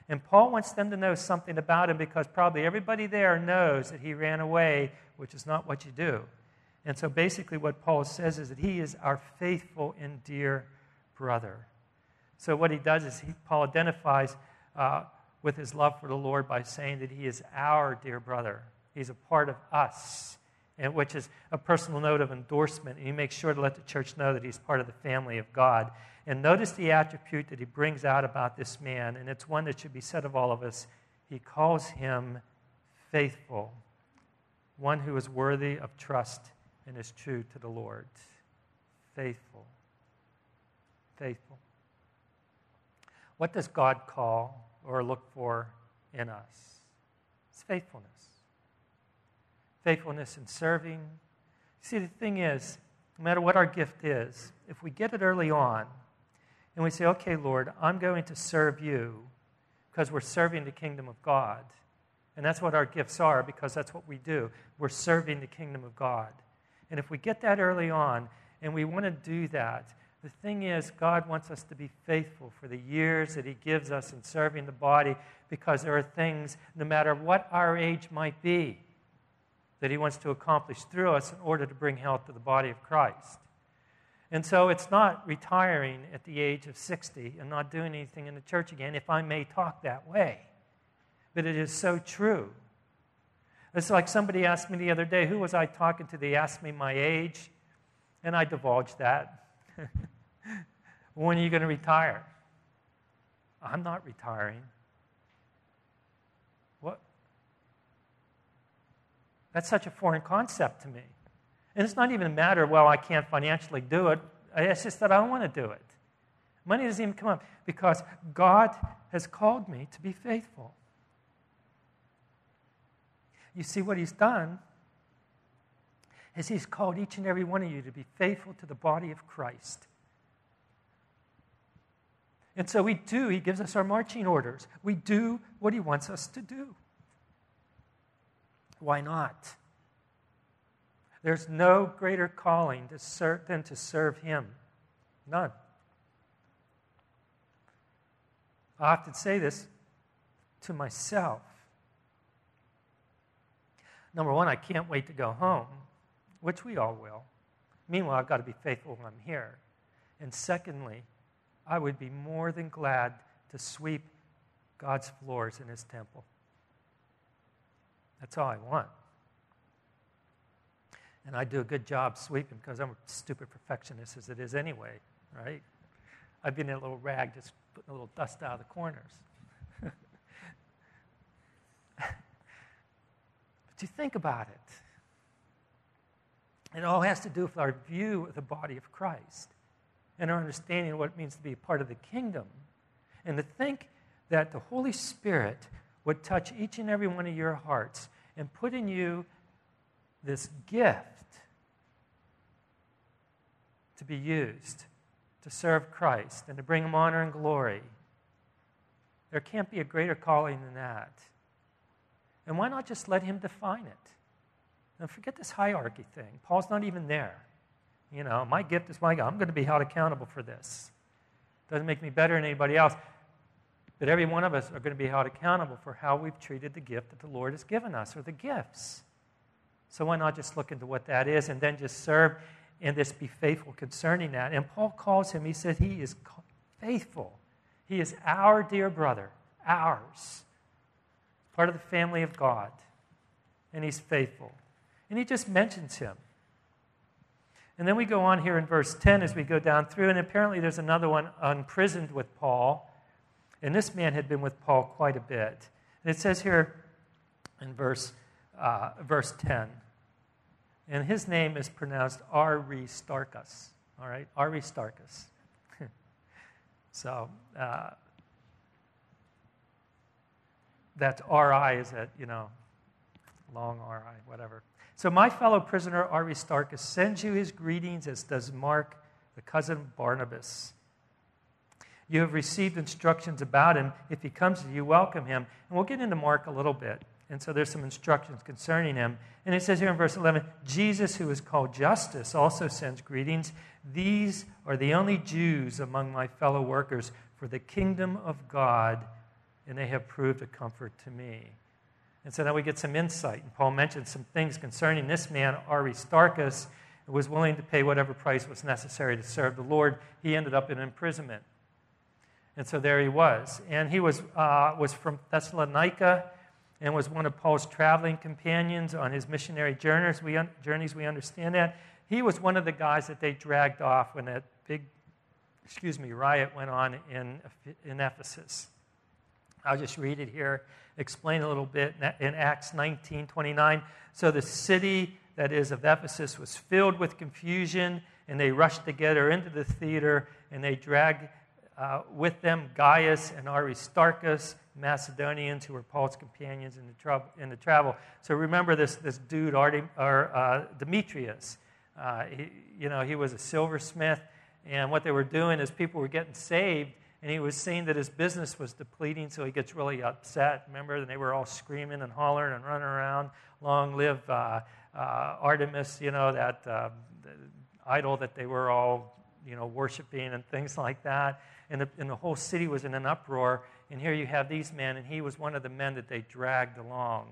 [SPEAKER 1] And Paul wants them to know something about him because probably everybody there knows that he ran away, which is not what you do. And so basically what Paul says is that he is our faithful and dear brother. So what he does is he, Paul identifies uh, with his love for the Lord by saying that he is our dear brother. He's a part of us, and which is a personal note of endorsement. And he makes sure to let the church know that he's part of the family of God. And notice the attribute that he brings out about this man, and it's one that should be said of all of us. He calls him faithful, one who is worthy of trust and is true to the Lord. Faithful. Faithful. What does God call or look for in us? It's faithfulness. Faithfulness in serving. See, the thing is, no matter what our gift is, if we get it early on, and we say, okay, Lord, I'm going to serve you because we're serving the kingdom of God. And that's what our gifts are, because that's what we do. We're serving the kingdom of God. And if we get that early on and we want to do that, the thing is, God wants us to be faithful for the years that he gives us in serving the body, because there are things, no matter what our age might be, that he wants to accomplish through us in order to bring health to the body of Christ. And so it's not retiring at the age of sixty and not doing anything in the church again, if I may talk that way. But it is so true. It's like somebody asked me the other day, who was I talking to? They asked me my age, and I divulged that. When are you going to retire? I'm not retiring. What? That's such a foreign concept to me. And it's not even a matter of, well, I can't financially do it. It's just that I don't want to do it. Money doesn't even come up because God has called me to be faithful. You see, what he's done is he's called each and every one of you to be faithful to the body of Christ. And so we do. He gives us our marching orders. We do what he wants us to do. Why not? There's no greater calling to serve than to serve him. None. I often say this to myself. Number one, I can't wait to go home, which we all will. Meanwhile, I've got to be faithful when I'm here. And secondly, I would be more than glad to sweep God's floors in his temple. That's all I want. And I do a good job sweeping because I'm a stupid perfectionist as it is anyway, right? I've been in a little rag just putting a little dust out of the corners. But you think about it. It all has to do with our view of the body of Christ and our understanding of what it means to be a part of the kingdom. And to think that the Holy Spirit would touch each and every one of your hearts and put in you this gift to be used to serve Christ and to bring him honor and glory. There can't be a greater calling than that. And why not just let him define it? And forget this hierarchy thing. Paul's not even there. You know, my gift is my gift. I'm going to be held accountable for this. Doesn't make me better than anybody else. But every one of us are going to be held accountable for how we've treated the gift that the Lord has given us, or the gifts. So why not just look into what that is and then just serve and just be faithful concerning that? And Paul calls him, he said he is faithful. He is our dear brother, ours, part of the family of God. And he's faithful. And he just mentions him. And then we go on here in verse ten as we go down through, and apparently there's another one imprisoned with Paul. And this man had been with Paul quite a bit. And it says here in verse Uh, verse ten. And his name is pronounced Aristarchus. All right? Aristarchus. so, uh, that's R I is that, you know, long R I, whatever. So my fellow prisoner Aristarchus sends you his greetings, as does Mark, the cousin of Barnabas. You have received instructions about him. If he comes to you, welcome him. And we'll get into Mark a little bit. And so there's some instructions concerning him. And it says here in verse eleven, Jesus, who is called Justus, also sends greetings. These are the only Jews among my fellow workers, for the kingdom of God and they have proved a comfort to me. And so now we get some insight. And Paul mentions some things concerning this man, Aristarchus, who was willing to pay whatever price was necessary to serve the Lord. He ended up in imprisonment. And so there he was. And he was, uh, was from Thessalonica and was one of Paul's traveling companions on his missionary journeys. We, un- journeys, we understand that. He was one of the guys that they dragged off when that big, excuse me, riot went on in, in Ephesus. I'll just read it here, explain a little bit in Acts nineteen twenty-nine. So the city, that is of Ephesus, was filled with confusion, and they rushed together into the theater, and they dragged uh, with them Gaius and Aristarchus, Macedonians who were Paul's companions in the, trou- in the travel. So remember this, this dude, Artem, or, uh, Demetrius. Uh, he, you know, he was a silversmith, and what they were doing is people were getting saved, and he was seeing that his business was depleting, so he gets really upset. Remember, and they were all screaming and hollering and running around. Long live uh, uh, Artemis, you know, that uh, idol that they were all, you know, worshiping and things like that. And the, and the whole city was in an uproar. And here you have these men, and he was one of the men that they dragged along.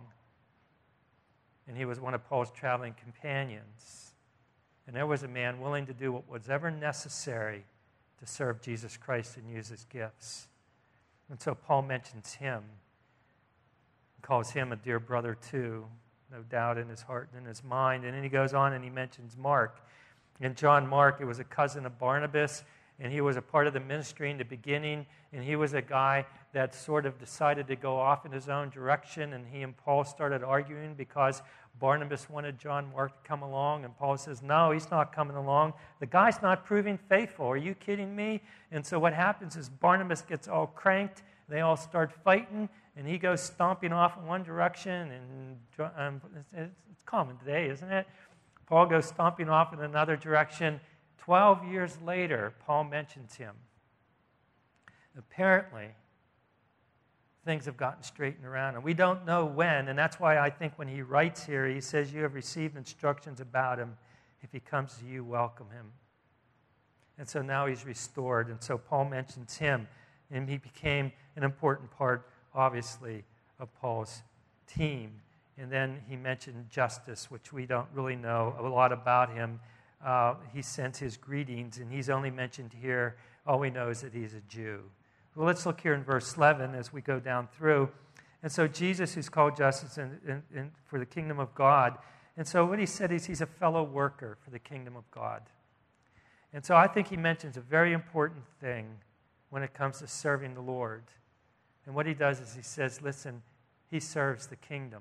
[SPEAKER 1] And he was one of Paul's traveling companions. And there was a man willing to do what was ever necessary to serve Jesus Christ and use his gifts. And so Paul mentions him, calls him a dear brother too, no doubt in his heart and in his mind. And then he goes on and he mentions Mark. And John Mark, it was a cousin of Barnabas, and he was a part of the ministry in the beginning, and he was a guy that sort of decided to go off in his own direction, and he and Paul started arguing because Barnabas wanted John Mark to come along, and Paul says, no, he's not coming along. The guy's not proving faithful. Are you kidding me? And so what happens is Barnabas gets all cranked. They all start fighting, and he goes stomping off in one direction, and um, it's, it's common today, isn't it? Paul goes stomping off in another direction. Twelve years later, Paul mentions him. Apparently, things have gotten straightened around, and we don't know when, and that's why I think when he writes here, he says, you have received instructions about him. If he comes to you, welcome him. And so now he's restored, and so Paul mentions him, and he became an important part, obviously, of Paul's team. And then he mentioned Justus, which we don't really know a lot about him. Uh, he sends his greetings, and he's only mentioned here. All we know is that he's a Jew. Well, let's look here in verse eleven as we go down through. And so Jesus, who's called Justus in, in, in, for the kingdom of God. And so what he said is he's a fellow worker for the kingdom of God. And so I think he mentions a very important thing when it comes to serving the Lord. And what he does is he says, listen, he serves the kingdom.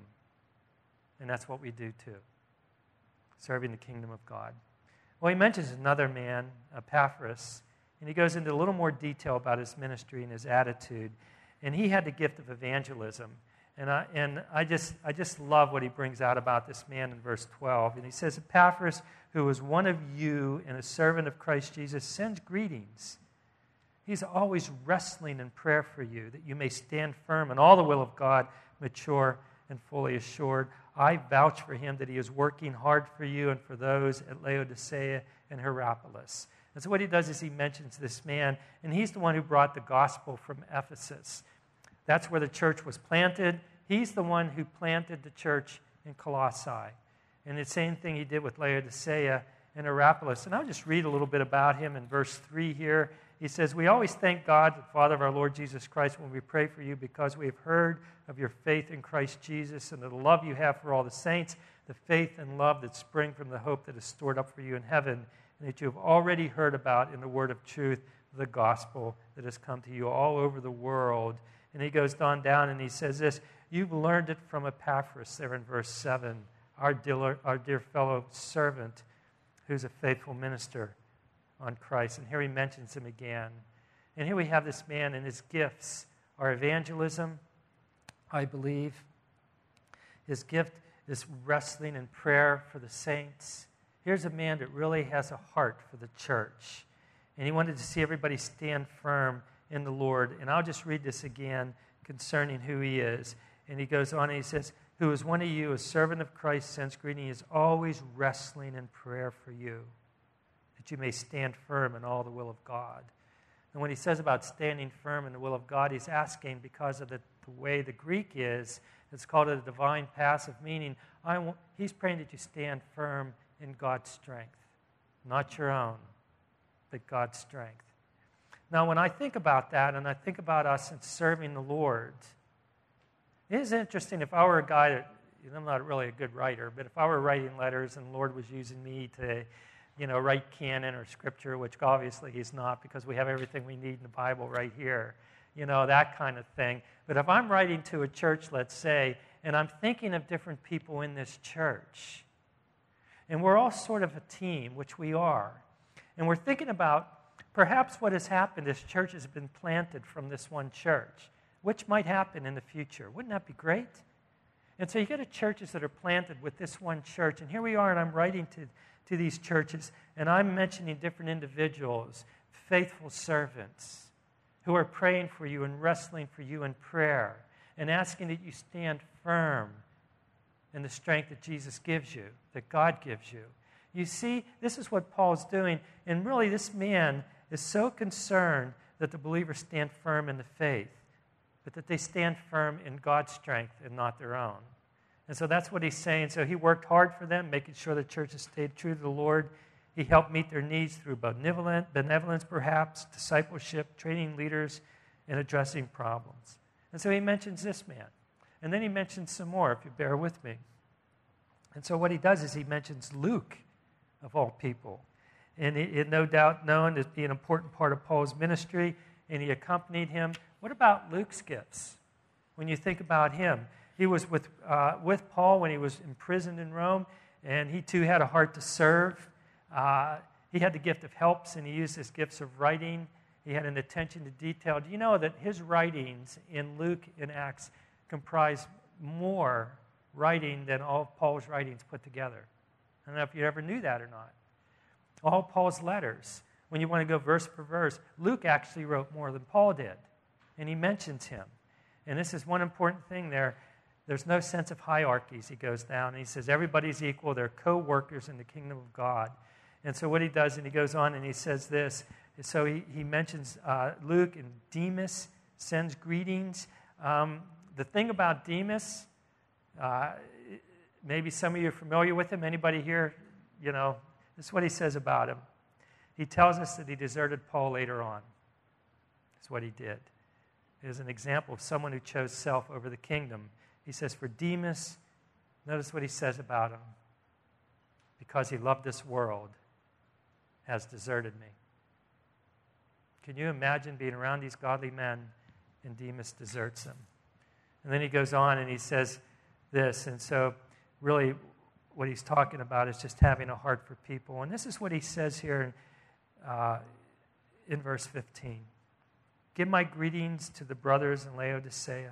[SPEAKER 1] And that's what we do too, serving the kingdom of God. Well, he mentions another man, Epaphras, and he goes into a little more detail about his ministry and his attitude. And he had the gift of evangelism. And I, and I just I just love what he brings out about this man in verse twelve. And he says, Epaphras, who is one of you and a servant of Christ Jesus, sends greetings. He's always wrestling in prayer for you, that you may stand firm in all the will of God, mature and fully assured. I vouch for him that he is working hard for you and for those at Laodicea and Hierapolis. And so what he does is he mentions this man, and he's the one who brought the gospel from Ephesus. That's where the church was planted. He's the one who planted the church in Colossae. And the same thing he did with Laodicea and Hierapolis. And I'll just read a little bit about him in verse three here. He says, we always thank God, the Father of our Lord Jesus Christ, when we pray for you because we have heard of your faith in Christ Jesus and the love you have for all the saints, the faith and love that spring from the hope that is stored up for you in heaven, and that you have already heard about in the word of truth, the gospel that has come to you all over the world. And he goes on down and he says this, you've learned it from Epaphras there in verse seven, our dear, our dear fellow servant who's a faithful minister on Christ. And here he mentions him again. And here we have this man, and his gifts are evangelism, I believe. His gift is wrestling in prayer for the saints. Here's a man that really has a heart for the church. And he wanted to see everybody stand firm in the Lord. And I'll just read this again concerning who he is. And he goes on and he says, who is one of you, a servant of Christ, sends greeting. He is always wrestling in prayer for you, that you may stand firm in all the will of God. And when he says about standing firm in the will of God, he's asking because of the, the way the Greek is, it's called a divine passive, meaning I w- he's praying that you stand firm in God's strength, not your own, but God's strength. Now, when I think about that, and I think about us in serving the Lord, it is interesting if I were a guy that, you know, I'm not really a good writer, but if I were writing letters and the Lord was using me to, you know, write canon or scripture, which obviously he's not because we have everything we need in the Bible right here, you know, that kind of thing. But if I'm writing to a church, let's say, and I'm thinking of different people in this church, and we're all sort of a team, which we are, and we're thinking about perhaps what has happened is church has been planted from this one church, which might happen in the future. Wouldn't that be great? And so you get churches that are planted with this one church, and here we are, and I'm writing to, to these churches, and I'm mentioning different individuals, faithful servants, who are praying for you and wrestling for you in prayer, and asking that you stand firm in the strength that Jesus gives you, that God gives you. You see, this is what Paul's doing, and really this man is so concerned that the believers stand firm in the faith, but that they stand firm in God's strength and not their own. And so that's what he's saying. So he worked hard for them, making sure the churches stayed true to the Lord. He helped meet their needs through benevolent, benevolence, perhaps, discipleship, training leaders, and addressing problems. And so he mentions this man. And then he mentions some more, if you bear with me. And so what he does is he mentions Luke, of all people. And it, it no doubt known to be an important part of Paul's ministry, and he accompanied him. What about Luke's gifts? When you think about him, he was with, uh, with Paul when he was imprisoned in Rome, and he too had a heart to serve. Uh, he had the gift of helps, and he used his gifts of writing. He had an attention to detail. Do you know that his writings in Luke and Acts comprise more writing than all of Paul's writings put together? I don't know if you ever knew that or not. All Paul's letters, when you want to go verse per verse, Luke actually wrote more than Paul did, and he mentions him. And this is one important thing there. There's no sense of hierarchies. He goes down, and he says everybody's equal. They're co-workers in the kingdom of God. And so what he does, and he goes on and he says this. So he, he mentions uh, Luke, and Demas sends greetings. Um, the thing about Demas, uh, maybe some of you are familiar with him. Anybody here, you know, this is what he says about him. He tells us that he deserted Paul later on. That's what he did. It is an example of someone who chose self over the kingdom. He says, for Demas, notice what he says about him. Because he loved this world, has deserted me. Can you imagine being around these godly men and Demas deserts them? And then he goes on and he says this, and so really what he's talking about is just having a heart for people. And this is what he says here in, uh, in verse fifteen. Give my greetings to the brothers in Laodicea.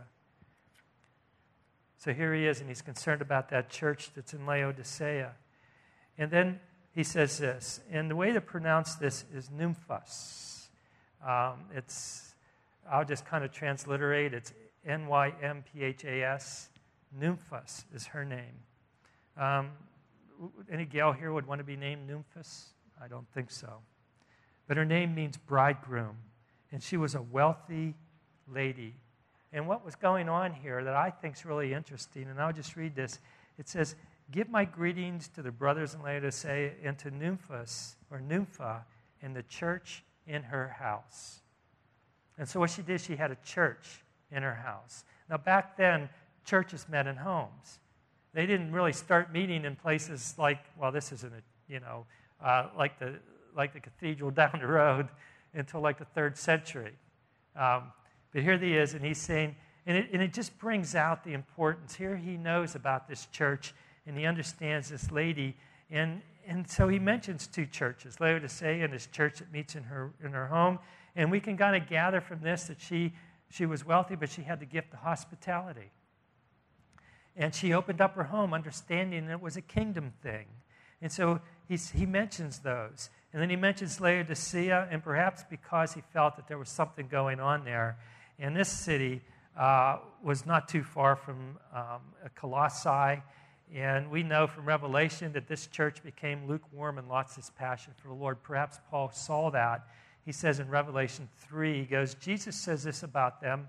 [SPEAKER 1] So here he is, and he's concerned about that church that's in Laodicea. And then he says this, and the way to pronounce this is nymphos. Um, it's, I'll just kind of transliterate. It's N Y M P H A S. Nymphos is her name. Um, any gal here would want to be named Nymphos? I don't think so. But her name means bridegroom, and she was a wealthy lady. And what was going on here that I think is really interesting, and I'll just read this. It says, give my greetings to the brothers in Laodicea and to Nymphos, or Nympha, in the church in her house. And so what she did, she had a church in her house. Now back then, churches met in homes. They didn't really start meeting in places like, well, this isn't a, you know, uh, like the like the cathedral down the road until like the third century. Um, but here he is, and he's saying, and it, and it just brings out the importance. Here he knows about this church, and he understands this lady, and and so he mentions two churches, Laodicea and this church that meets in her in her home, and we can kind of gather from this that she she was wealthy, but she had the gift of hospitality. And she opened up her home, understanding that it was a kingdom thing. And so he's, he mentions those. And then he mentions Laodicea, and perhaps because he felt that there was something going on there. And this city uh, was not too far from um, Colossae. And we know from Revelation that this church became lukewarm and lost its passion for the Lord. Perhaps Paul saw that. he says in Revelation three, he goes, Jesus says this about them,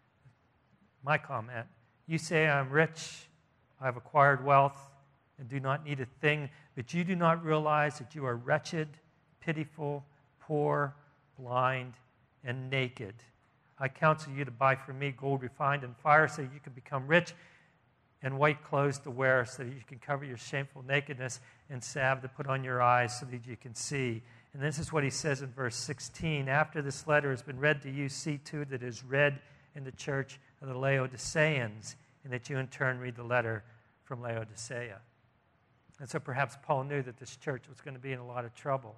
[SPEAKER 1] my comment, you say I am rich, I have acquired wealth, and do not need a thing, but you do not realize that you are wretched, pitiful, poor, blind, and naked. I counsel you to buy from me gold refined in fire so you can become rich, and white clothes to wear so that you can cover your shameful nakedness, and salve to put on your eyes so that you can see. And this is what he says in verse sixteen. After this letter has been read to you, see to it that it is read in the church of the Laodiceans, and that you in turn read the letter from Laodicea. And so perhaps Paul knew that this church was going to be in a lot of trouble.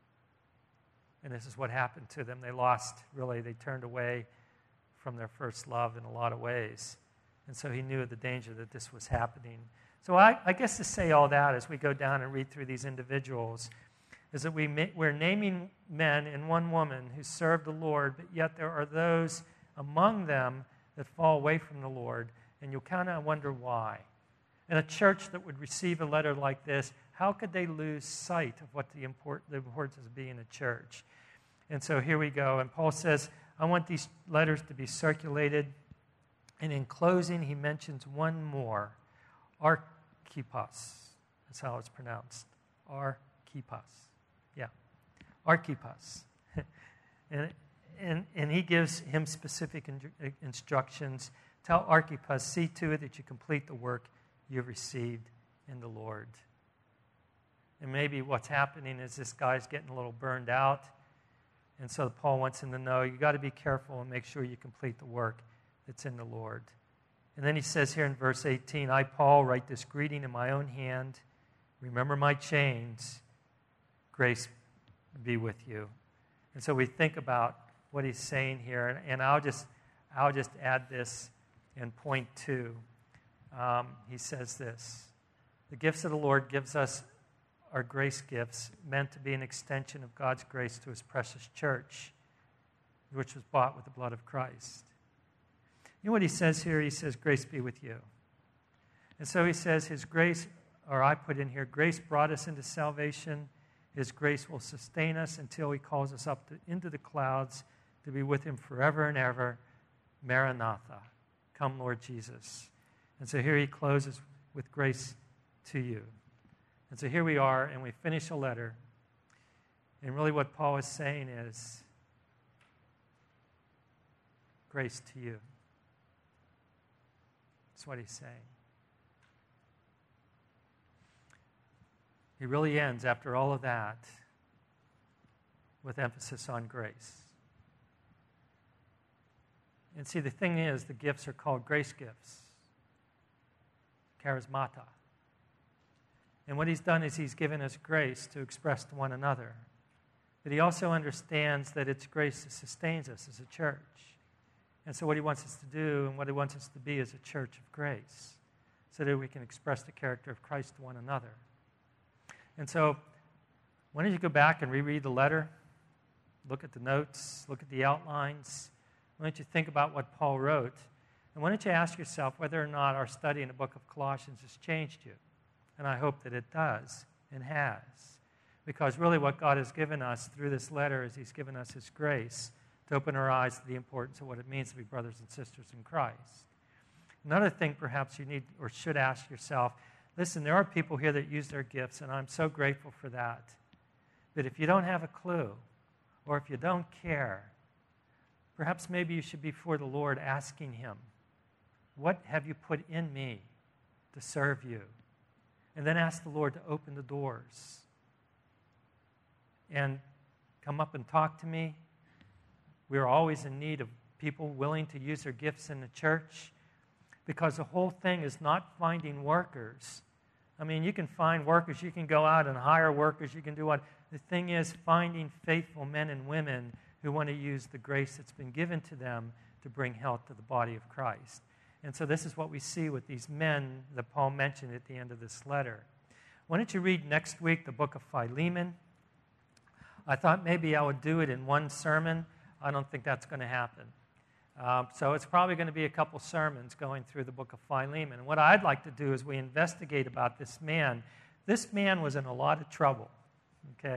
[SPEAKER 1] And this is what happened to them. They lost, really, they turned away from their first love in a lot of ways. And so he knew the danger that this was happening. So I, I guess to say all that as we go down and read through these individuals is that we ma- we're naming men and one woman who serve the Lord, but yet there are those among them that fall away from the Lord, and you'll kind of wonder why. In a church that would receive a letter like this, how could they lose sight of what the, import, the importance of being a church? And so here we go. And Paul says, I want these letters to be circulated. And in closing, he mentions one more, Archippus. That's how it's pronounced. Archippus. Yeah, Archippus. and, and, and he gives him specific in, instructions. Tell Archippus, see to it that you complete the work you've received in the Lord. And maybe what's happening is this guy's getting a little burned out. And so Paul wants him to know, you got to be careful and make sure you complete the work that's in the Lord. And then he says here in verse eighteen, I, Paul, write this greeting in my own hand. Remember my chains. Grace be with you. And so we think about what he's saying here. And, and I'll just I'll just add this in point two. Um, he says this. The gifts of the Lord gives us are grace gifts meant to be an extension of God's grace to his precious church, which was bought with the blood of Christ. You know what he says here? He says, grace be with you. And so he says, his grace, or I put in here, grace brought us into salvation. His grace will sustain us until he calls us up to, into the clouds to be with him forever and ever. Maranatha. Come, Lord Jesus. And so here he closes with grace to you. And so here we are, and we finish a letter. And really what Paul is saying is, grace to you. That's what he's saying. He really ends, after all of that, with emphasis on grace. And see, the thing is, the gifts are called grace gifts. Charismata. And what he's done is he's given us grace to express to one another. But he also understands that it's grace that sustains us as a church. And so what he wants us to do and what he wants us to be is a church of grace so that we can express the character of Christ to one another. And so why don't you go back and reread the letter, look at the notes, look at the outlines. Why don't you think about what Paul wrote? And why don't you ask yourself whether or not our study in the book of Colossians has changed you? And I hope that it does and has. Because really what God has given us through this letter is he's given us his grace to open our eyes to the importance of what it means to be brothers and sisters in Christ. Another thing perhaps you need or should ask yourself, listen, there are people here that use their gifts, and I'm so grateful for that. But if you don't have a clue, or if you don't care, perhaps maybe you should be before the Lord asking him, what have you put in me to serve you? And then ask the Lord to open the doors. And come up and talk to me. We are always in need of people willing to use their gifts in the church, because the whole thing is not finding workers. I mean, you can find workers, you can go out and hire workers, you can do what. The thing is finding faithful men and women who want to use the grace that's been given to them to bring health to the body of Christ. And so this is what we see with these men that Paul mentioned at the end of this letter. Why don't you read next week the book of Philemon? I thought maybe I would do it in one sermon. I don't think that's going to happen. Um, so it's probably going to be a couple sermons going through the book of Philemon. And what I'd like to do is we investigate about this man. This man was in a lot of trouble, okay?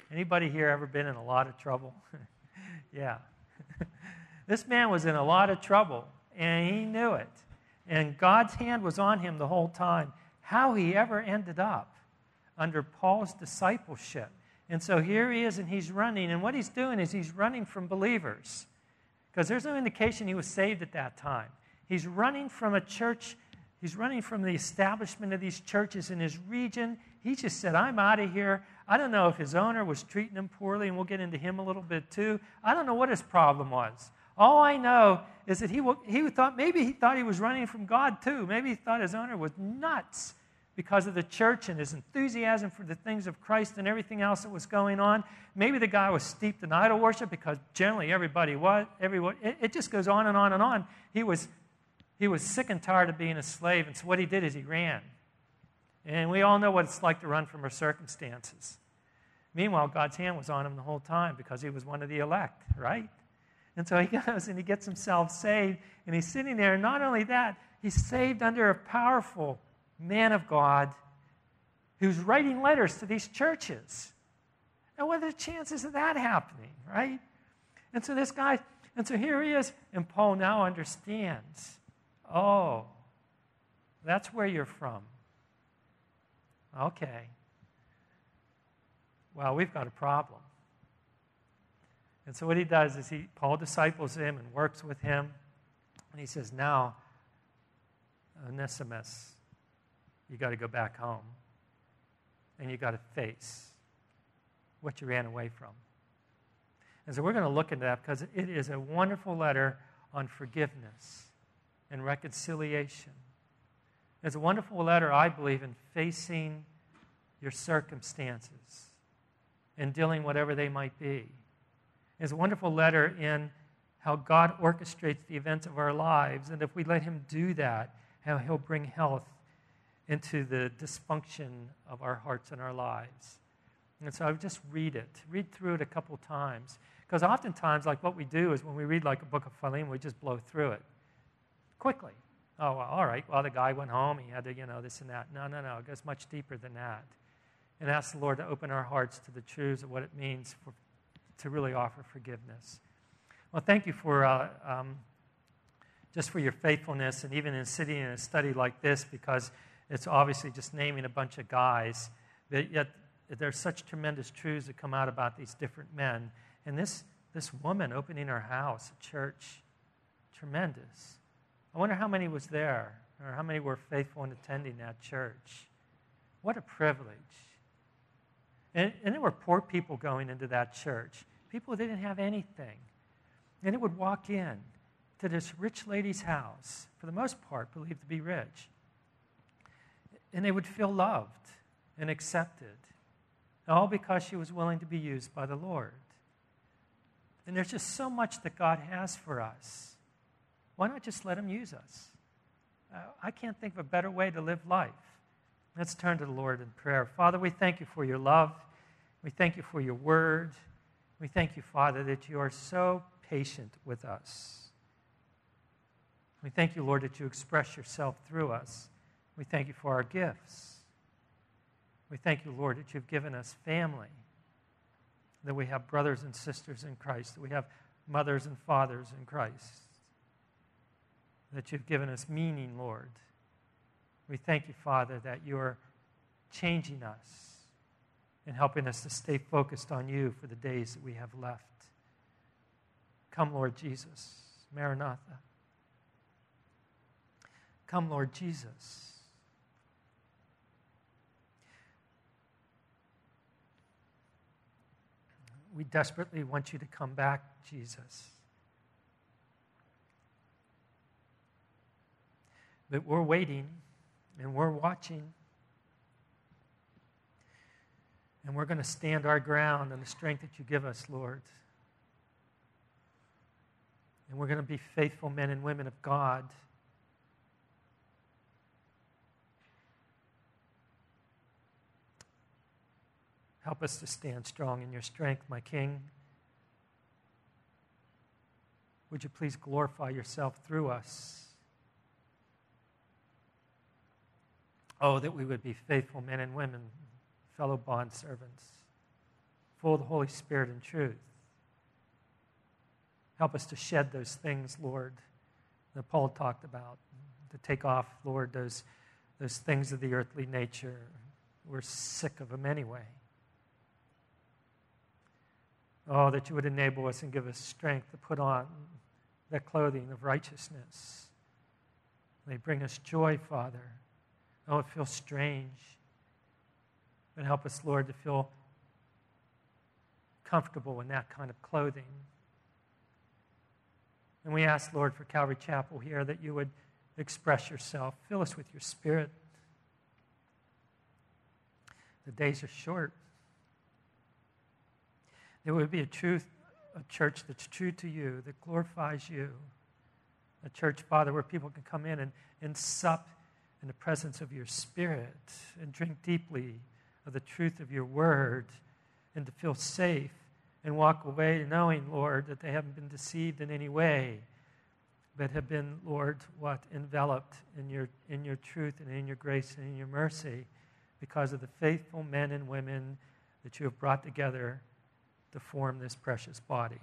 [SPEAKER 1] Anybody here ever been in a lot of trouble? Yeah. This man was in a lot of trouble, and he knew it. And God's hand was on him the whole time. How he ever ended up under Paul's discipleship. And so here he is, and he's running. And what he's doing is he's running from believers, because there's no indication he was saved at that time. He's running from a church. He's running from the establishment of these churches in his region. He just said, I'm out of here. I don't know if his owner was treating him poorly, and we'll get into him a little bit too. I don't know what his problem was. All I know is that he, he thought, maybe he thought he was running from God too. Maybe he thought his owner was nuts because of the church and his enthusiasm for the things of Christ and everything else that was going on. Maybe the guy was steeped in idol worship, because generally everybody was. Everyone, it, it just goes on and on and on. He was, he was sick and tired of being a slave, and so what he did is he ran. And we all know what it's like to run from our circumstances. Meanwhile, God's hand was on him the whole time because he was one of the elect, right? And so he goes and he gets himself saved, and he's sitting there. And not only that, he's saved under a powerful man of God who's writing letters to these churches. And what are the chances of that happening, right? And so this guy, and so here he is, and Paul now understands, oh, that's where you're from. Okay. Well, we've got a problem. And so what he does is he, Paul disciples him and works with him. And he says, now, Onesimus, you got to go back home. And you got to face what you ran away from. And so we're going to look into that, because it is a wonderful letter on forgiveness and reconciliation. It's a wonderful letter, I believe, in facing your circumstances and dealing whatever they might be. It's a wonderful letter in how God orchestrates the events of our lives, and if we let him do that, how he'll bring health into the dysfunction of our hearts and our lives. And so I would just read it. Read through it a couple times. Because oftentimes, like what we do is when we read like a book of Philemon, we just blow through it quickly. Oh, well, all right. Well, the guy went home. He had to, you know, this and that. No, no, no. It goes much deeper than that. And ask the Lord to open our hearts to the truths of what it means for, to really offer forgiveness. Well, thank you for uh, um, just for your faithfulness, and even in sitting in a study like this, because it's obviously just naming a bunch of guys, but yet there's such tremendous truths that come out about these different men. And this, this woman opening her house, a church, tremendous. I wonder how many was there, or how many were faithful in attending that church. What a privilege. And, and there were poor people going into that church, people that didn't have anything. And it would walk in to this rich lady's house, for the most part believed to be rich. And they would feel loved and accepted, all because she was willing to be used by the Lord. And there's just so much that God has for us. Why not just let him use us? Uh, I can't think of a better way to live life. Let's turn to the Lord in prayer. Father, we thank you for your love. We thank you for your word. We thank you, Father, that you are so patient with us. We thank you, Lord, that you express yourself through us. We thank you for our gifts. We thank you, Lord, that you've given us family, that we have brothers and sisters in Christ, that we have mothers and fathers in Christ, that you've given us meaning, Lord. We thank you, Father, that you're changing us and helping us to stay focused on you for the days that we have left. Come, Lord Jesus. Maranatha. Come, Lord Jesus. We desperately want you to come back, Jesus. But we're waiting, and we're watching, and we're going to stand our ground on the strength that you give us, Lord. And we're going to be faithful men and women of God. Help us to stand strong in your strength, my King. Would you please glorify yourself through us? Oh, that we would be faithful men and women, fellow bondservants, full of the Holy Spirit and truth. Help us to shed those things, Lord, that Paul talked about, to take off, Lord, those, those things of the earthly nature. We're sick of them anyway. Oh, that you would enable us and give us strength to put on that clothing of righteousness. They bring us joy, Father. Oh, it feels strange. But help us, Lord, to feel comfortable in that kind of clothing. And we ask, Lord, for Calvary Chapel here that you would express yourself. Fill us with your Spirit. The days are short. There would be a truth, a church that's true to you, that glorifies you. A church, Father, where people can come in and, and sup in the presence of your Spirit and drink deeply of the truth of your word and to feel safe and walk away knowing, Lord, that they haven't been deceived in any way, but have been, Lord, what? Enveloped in your, in your truth and in your grace and in your mercy because of the faithful men and women that you have brought together to form this precious body.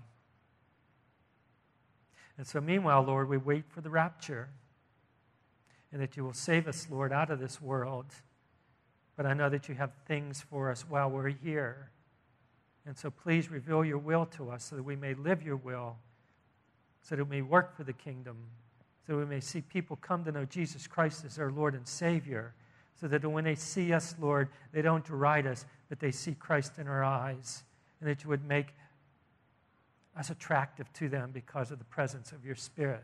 [SPEAKER 1] And so meanwhile, Lord, we wait for the rapture and that you will save us, Lord, out of this world. But I know that you have things for us while we're here. And so please reveal your will to us so that we may live your will, so that we may work for the kingdom, so that we may see people come to know Jesus Christ as their Lord and Savior, so that when they see us, Lord, they don't deride us, but they see Christ in our eyes, and that you would make us attractive to them because of the presence of your Spirit.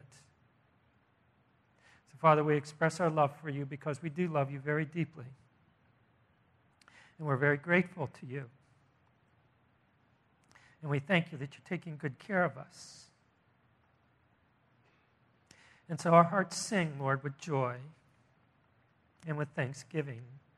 [SPEAKER 1] So, Father, we express our love for you because we do love you very deeply. And we're very grateful to you. And we thank you that you're taking good care of us. And so our hearts sing, Lord, with joy and with thanksgiving.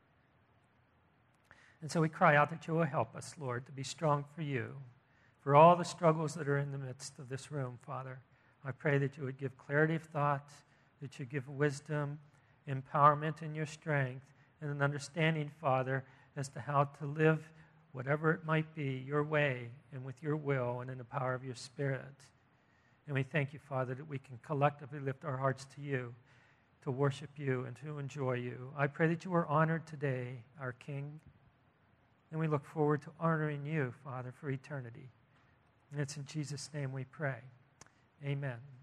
[SPEAKER 1] And so we cry out that you will help us, Lord, to be strong for you, for all the struggles that are in the midst of this room, Father. I pray that you would give clarity of thought, that you give wisdom, empowerment in your strength, and an understanding, Father, as to how to live whatever it might be, your way and with your will and in the power of your Spirit. And we thank you, Father, that we can collectively lift our hearts to you, to worship you and to enjoy you. I pray that you are honored today, our King, and we look forward to honoring you, Father, for eternity. And it's in Jesus' name we pray. Amen.